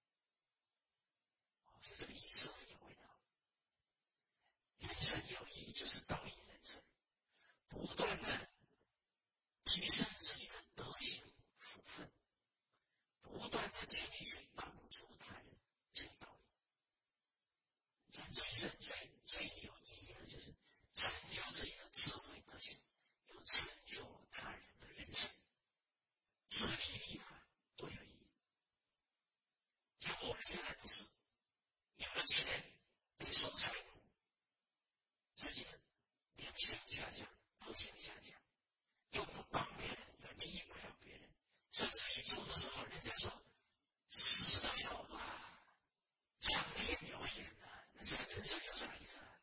Speaker 1: 是这个意思很有味道。人生有意义就是道义人生，不断的提升自己的德行福分，不断的尽力去帮助他人，这个道理。人这一生最有意义的就是成就自己的智慧德行，又成就他人的人生，自利利他都有意义。结果我们现在不是有了钱，备受财富，自己的良心下降，德行下降，又不帮别人，又利益不了别人，甚至于走的时候，人家说死得好吧，苍天有眼啊，那这人生有啥意思啊？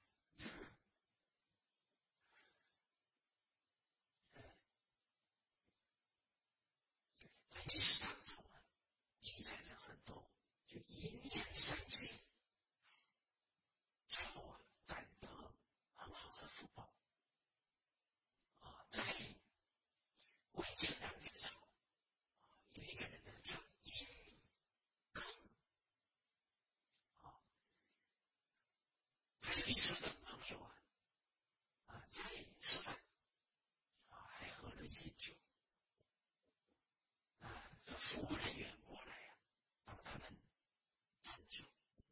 Speaker 1: 在历史当中啊，记载着很多，就一念善心，最后啊，感得很好的福报。在魏晋两元朝，有一个人呢叫殷坑，他有一次跟朋友在吃饭，还喝了一些酒，这服务人员过来帮他们斟酒，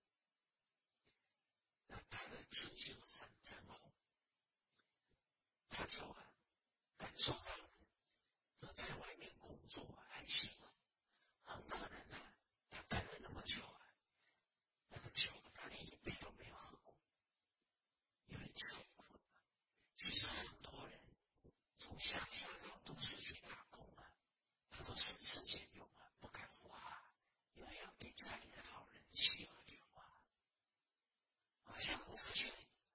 Speaker 1: 那他的嘴就很真红，他就感受到这在外面工作很辛苦，很可能他干了那么久那个酒他连一杯都没有喝过，因为穷苦。其实很多人从乡下到都市去打工他都省吃俭用不敢花，因为要给家里的老人妻儿留像我父亲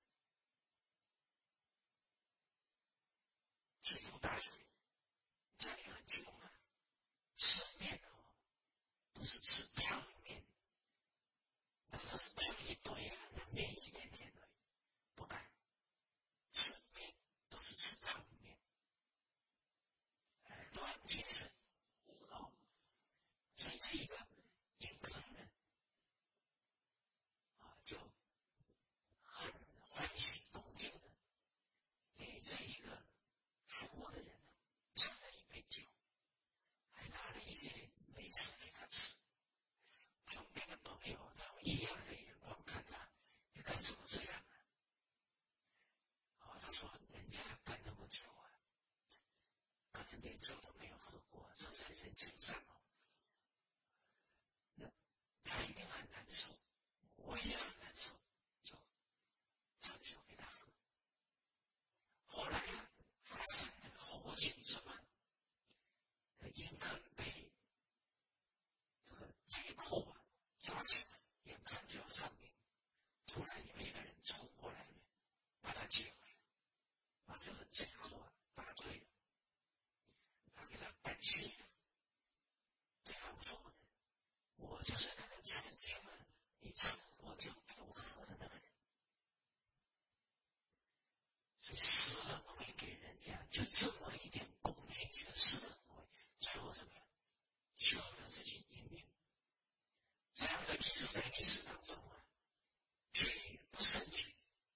Speaker 1: 去读大学，家里很穷吃面都是吃汤面，那都是汤一堆那面一点点而已，不敢吃面，都是吃汤面，都很谨慎所以这一个殷坑人就很欢喜恭敬的给这一个服务的人盛了一杯酒，还拿了一些美食给他吃。旁边的朋友他用异样的眼光看他，你干什么这样他说人家干那么久可能连酒都没有喝过，这才人情上那他一定很难受，我也很难受，就盛酒给他喝。后来发生了火警之乱，这殷坑被这个贼寇抓起来，眼看就要上命，突然有一个人冲过来把他解围，把这个贼寇打退了。他给他感谢，对方说我就是那个曾经你盛过酒给我喝的那个人。所以施恩惠给人家就这么一点恭敬心的施恩惠，最后怎么样救了自己一命。这样的例子在历史当中举不胜举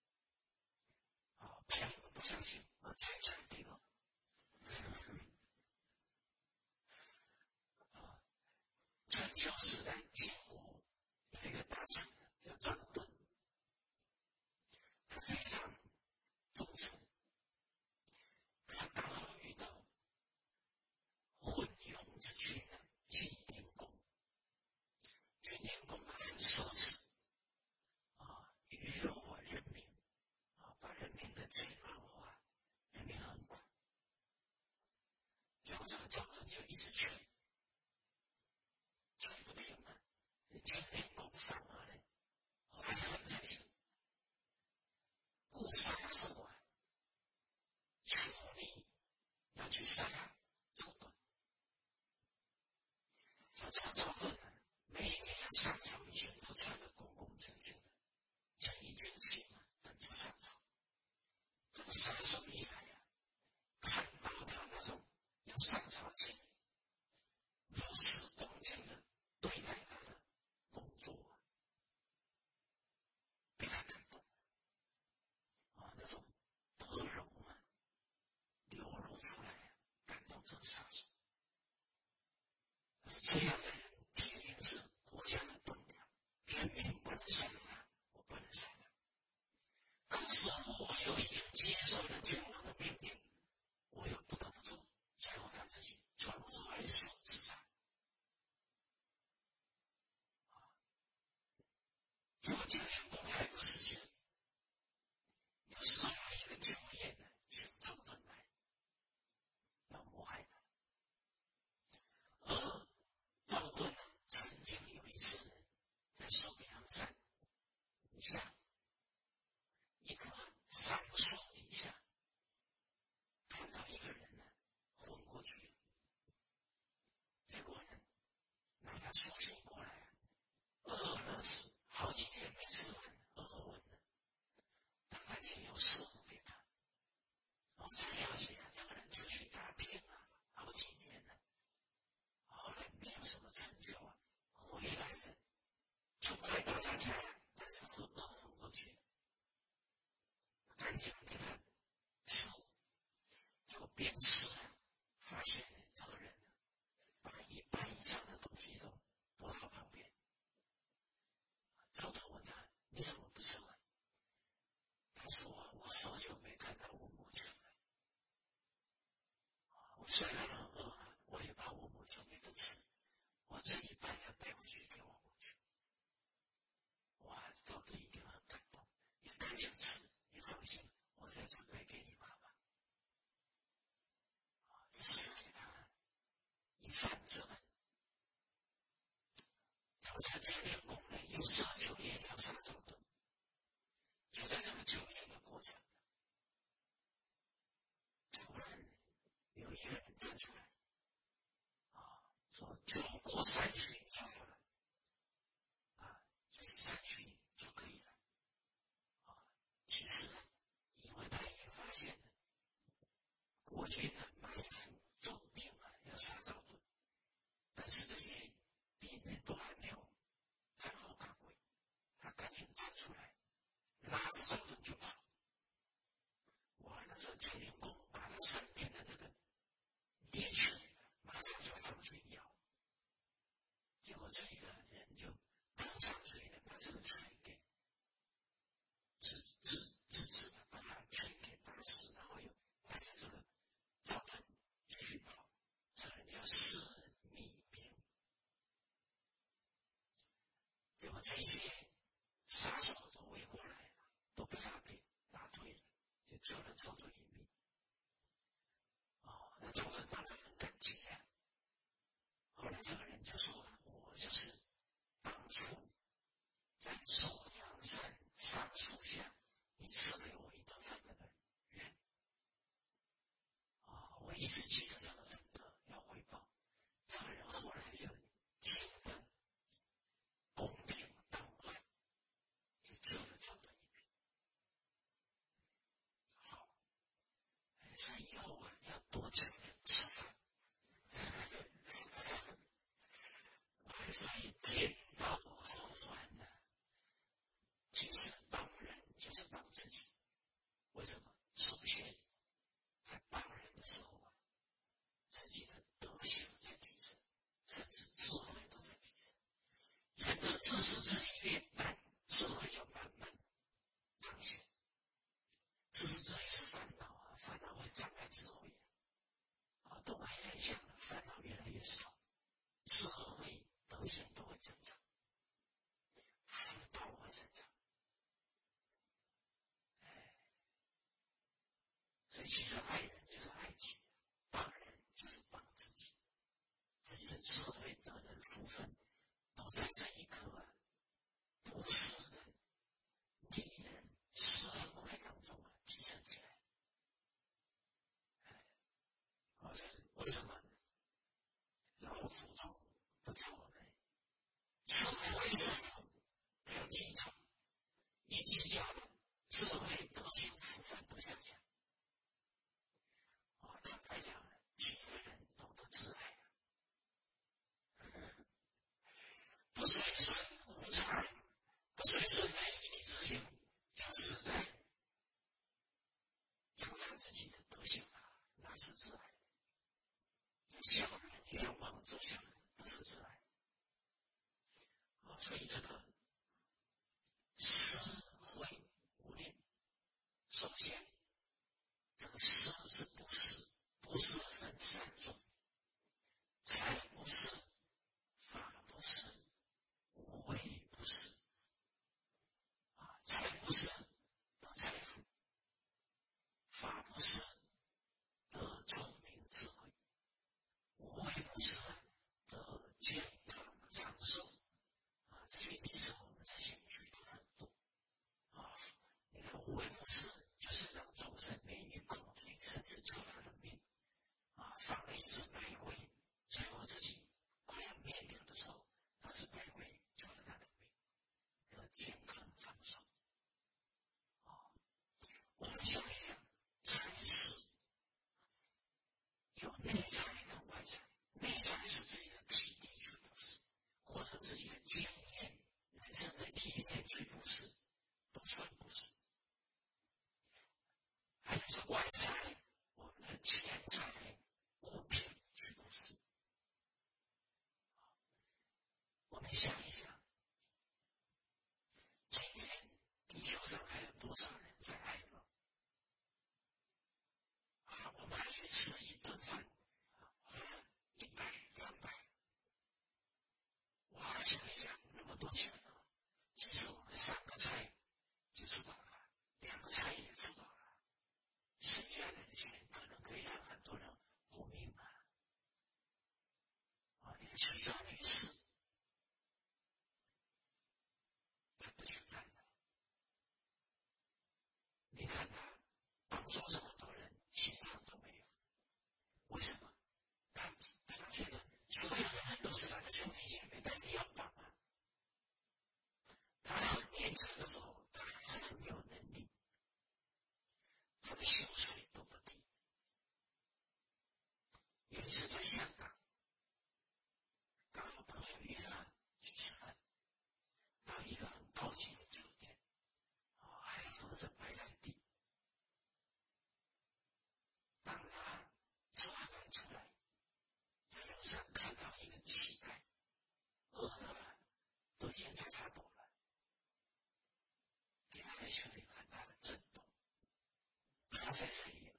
Speaker 1: 怕你们不相信我再讲这个春秋时代晋国有一个大臣叫张敦，他非常忠诚，他刚好遇到昏庸之君晋灵公。晋灵公很奢侈鱼肉人民把人民的嘴软化，人民很苦。这样这个张敦就一直劝不停这晋灵公反而呢怀恨在心，故杀手处理要去杀赵盾。这赵盾每一天要上朝以前都穿得恭恭敬敬的，正义正气等着上朝。这个杀手一来看到他那种要上朝前如此恭这样的人铁定是国家的栋梁，人民不能善他，我不能善他。可是我又已经接受了君王的命令，我又不得不做，最后他自己穿槐树自杀。这个金陵宫还不实现，又送了一个酒宴呢，请赵盾来，要谋害他。而赵盾曾经有一次在寿阳山下一棵桑树底下，看到一个人呢昏过去了，结果呢让他苏醒过来，饿了死，好几天没吃饭，饿昏了。他看见有食物给他，然后才了解这个人出去打拼啊，好几年了，后来没有什么成就啊，回来的就快到他家了，但是饿昏过去了，赶紧给他吃，结果边吃啊，发现这个人把一半以上的东西都躲到旁边。赵盾问他：“你怎么不吃完？”他说：“我好久没看到我母亲了。我虽然很饿啊，我也把我母亲给他吃，我这一半要带回去给我母亲。”哇，赵盾一定很感动，你赶紧吃，你放心，我再准备给你妈妈。就赐给他一饭之恩。就在这边宫内有设酒宴要杀赵盾，就在这个酒宴的过程，突然有一个人站出来，说酒过3巡就好了，就是3巡就可以了。其实呢，因为他已经发现了国军呢埋伏重兵啊，要杀赵盾，但是这些兵呢都还没有站好岗位，他赶紧站出来，拉着赵盾就跑。哇，那时候金陵宫把他身边的那个猎犬马上就放水咬，结果这一个人就扑上水了，把这个锤给直的把他锤给打死，然后又带着这个赵盾继续跑。这个人叫4密兵。结果这些杀手都围过来了，都被他给打退了，就救了赵盾一命。那赵盾当然很感激呀。后来这个人就说：“我就是当初在寿阳山桑树下，你赐给我一顿饭那个人。我一直记着这个恩德，要回报。”这个人后来就进了宫廷当官，就救了赵盾一命。好，所以以后啊要多请人吃饭。所以天道好还呢，其实帮人就是帮自己。为什么？首先在帮人的时候啊，自己的德行在提升，甚至智慧都在提升。人的自私自利越淡，智慧就慢慢彰显。自私自利是烦恼啊，烦恼会障碍智慧都会内向了，烦恼越来越少，智慧德行都会增长，福报会增长。所以其实爱人就是爱己，帮人就是帮自己，自己的智慧、德能、福分都在这一刻不是人、利人、施恩惠当中提升起来。为什么老祖宗都教我们智慧是福，不要计较，一计较了，智慧、德行、福分都下降。坦白讲，几个人懂得自爱不随顺无常，不随顺人以之心，就是在增长自己的德行那是自爱。向人愿望走向人，不是自爱。 所以这个施惠无量，首先这个施是布施，布施分3种：财布施、法布施、无为布施。财布施得财富，法布施得聪明智慧，无为布施得健康长寿。这些例子我们之前举的很多。你看无为布施就是让众生免于恐惧，甚至救他的命。放了一只白龟，最后自己快要灭掉的时候，那只白龟救了他的命，得健康长寿。我们想一想，财是有内财跟外财，内财是自己的体力去布施，或者自己的经验、人生的历练去布施，都算布施。还有是外财，我们的钱财、物品去布施。我们想一想，今天地球上还有多少人在爱乐？我们还去吃一顿饭，花了100、200。哇，想一想，那么多钱呢？其实我们3个菜就吃饱了，2个菜也吃饱了，剩下的钱可能可以让很多人活命啊！那个徐州女士，她不简单的。你看她帮助这么多人，心肠都没有。为什么？她觉得所有的人都是她的兄弟姐妹，但你要帮啊！她很年轻的时候，她还很有能力，她的薪水都不低。有一次在香港，刚好朋友约她去吃饭，到一个很高级的酒店，还喝着白兰地。当他吃完饭出来，在路上看到一个乞丐，饿得都已经在发抖了，给他的心灵很大的震动。他在这里，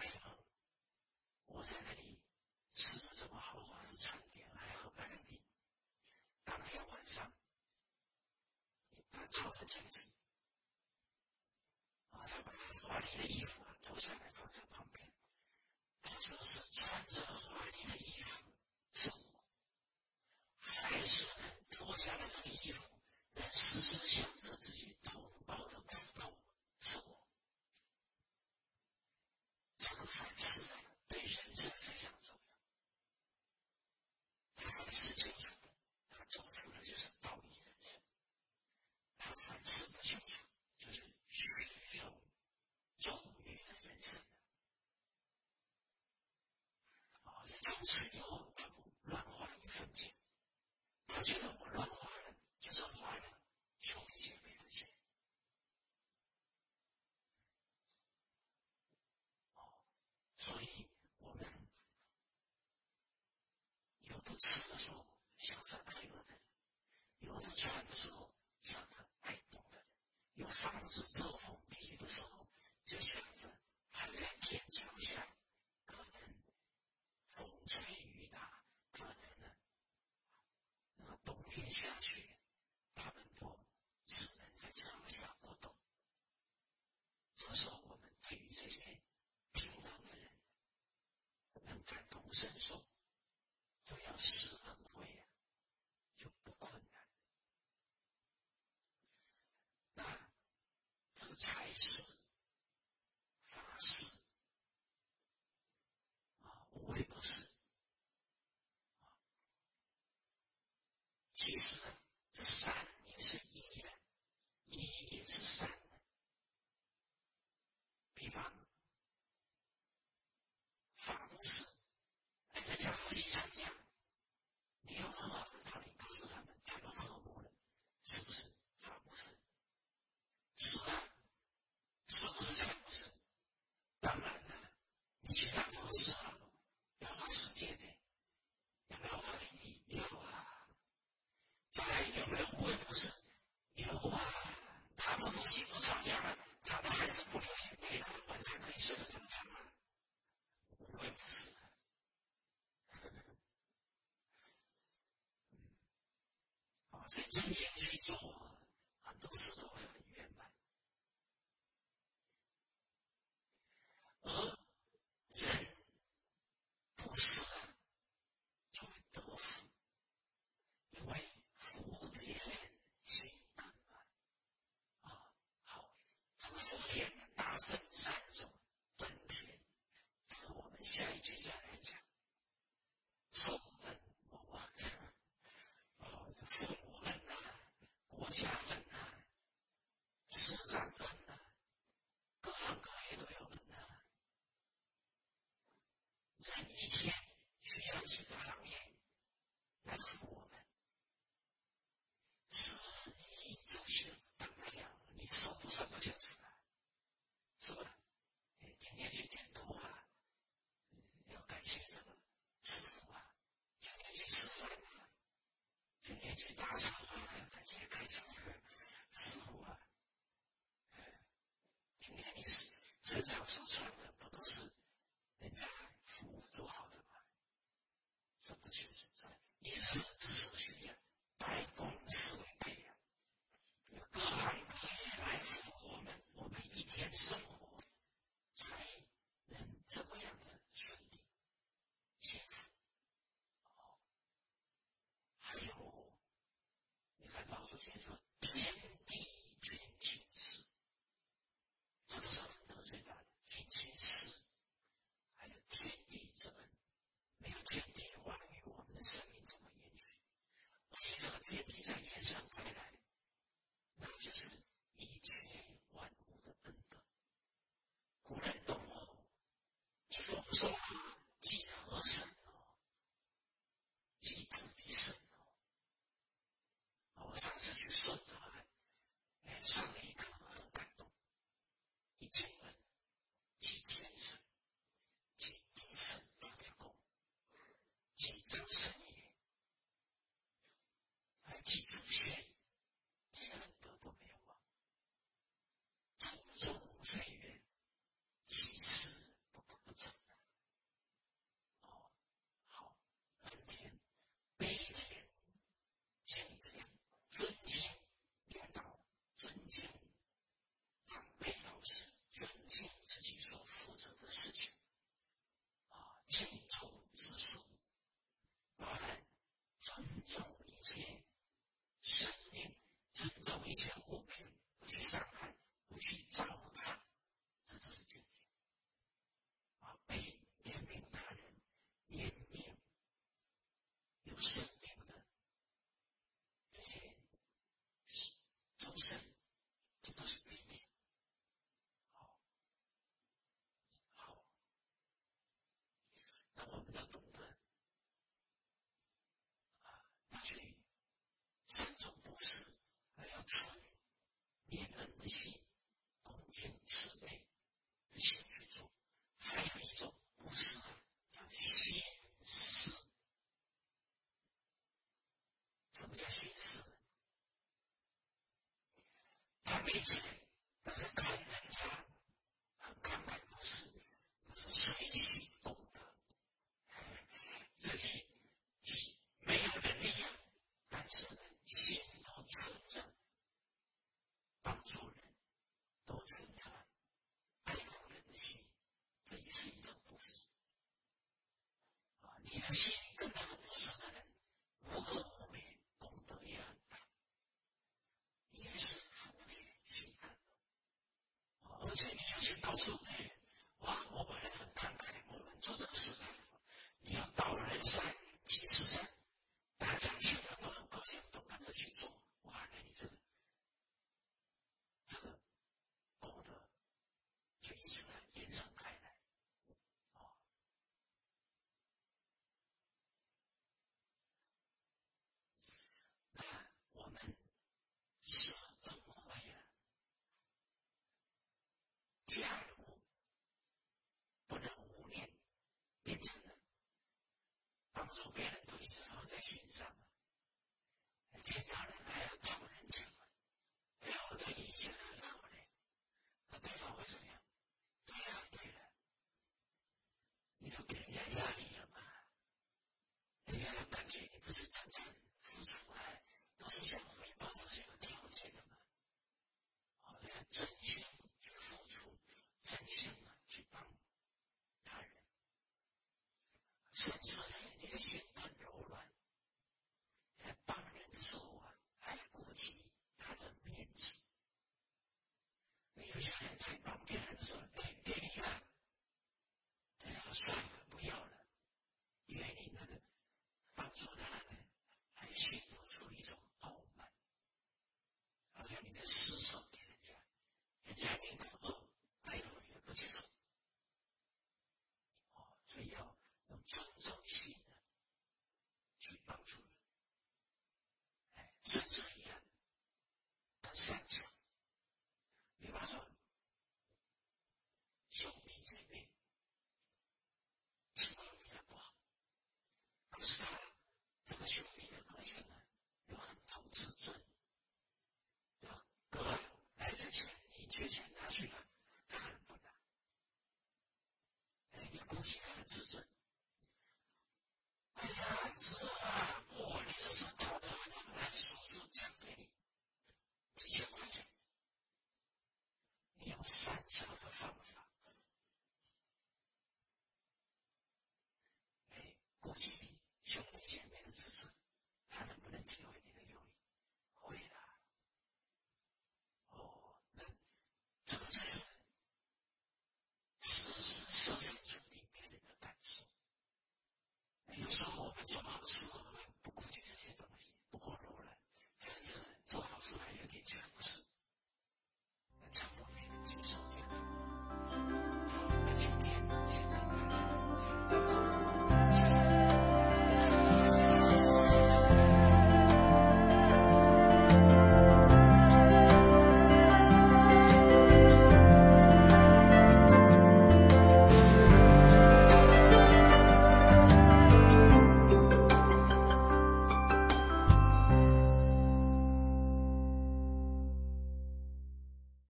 Speaker 1: 我在那里吃着这么豪华的餐点，还喝白兰地。当天晚上，他照着镜子，他把他华丽的衣服脱下来放在旁边。他说是穿着华丽的衣服是我，还是能脱下了这个衣服，能时时想着自己同胞的苦痛是我。这个反思对人生非常重要。他反思清楚，他走出的就是道义人生；他反思不清楚，就是虚荣纵欲的人生。从此以后，他不乱花1分钱。他觉得我乱花了，就是花了兄弟姐妹的钱。所以我们有的吃的时候想着爱乐的人，有的穿的时候想着爱懂的人，有房子遮风避雨的时候就想着还在天桥下，可能风吹雨打，可能呢那个冬天下雪，他们都只能在桥下过冬。这时候我们对于这些平等的人能感同身受，都要施恩惠就不困难。那这个财施、法施无为布施，其实这3也是一的，一也是3的。比方法布施，人家夫妻吵架，你用很好的道理告诉他们，他们和睦了，是不是法布施？是啊，是不是财布施？当然了，你去当和事好了，要花时间的，要不要花体力？要啊。再来有没有无为吵架了，他的孩子不流眼泪了，晚上可以睡得这么长吗？我也不是。所以真心去做，很多事都会很圆满。而人不是就会得福，因为福田心根好，这个福田大分3种，本田，这个我们下一句再来讲。受恩莫忘，父母恩国家恩师长恩各行各业都有恩人一天需要几个行业来服务我们？食衣住行，坦白讲，你算不算不清楚了？是吧？今天去剪头发，要感谢这个师傅今天去吃饭今天去打扫感谢开车的师傅今天你身上所穿的不都是人家服务做好的吗？说不清楚，也是只首需要百公司为备各行各业来服务我们一天生活才能这么样的顺利幸福。还有，你看老祖先说天地君亲师，这都是很得罪的君亲师，还有天地之恩，没有天地的话语，我们的生命怎么延续？而且这个天地在延伸开来，那就是一切万物的恩德。古人懂一丰收即河神即土地神我上次去顺德上了一课很感动，一进门即天神，即地神土地公，即诸神也，还即祖先，这些恩德都没有祖宗岁月，其实不成好，恩田、悲田、敬田、尊敬领导，尊敬长辈老师，尊敬自己所负责的事情敬从自属，包含尊重一切生命，尊重一切物品，不去伤害，不去糟蹋，这都是敬天被怜悯他人，怜悯有生命的这些众生，这都是悲悯。好，那我们要懂得要去3种布施，要存怜悯的心，恭敬慈悲的心去做。还有一种布施叫心施。什么叫心施？他没钱，但是看人家很慷慨布施，那是随喜功德，自己没有能力但是心都存着帮助人，都存着爱护人的心，这也是一种布施你的心跟那个布施的人无恶无别，功德也很大，也是福田心根而且你要去告诉别人我们人很慷慨，我们做这个事你要道人善济慈善，大家听了都很高兴，都跟着去做那你这个功德就一直延伸开来那我们舍恩惠假如不能无念变成了帮助别人都一直放在心上见到人还要讨人情对你以前很好会怎么样？对呀，对了，你就给人家压力了嘛，人家要感觉你不是真正付出爱，都是想回报，都是有条件的嘛。要真心去付出，真心去帮他人，甚至呢，你的心很柔软，在帮人的时候还顾及他的面子。有些人在帮别人的时候，给你了，算了，不要了，因为你那个帮助他呢，还显露出一种傲慢，好像你在施舍给人家，人家宁可哎呦也不接受。所以要用尊重心去帮助人，甚至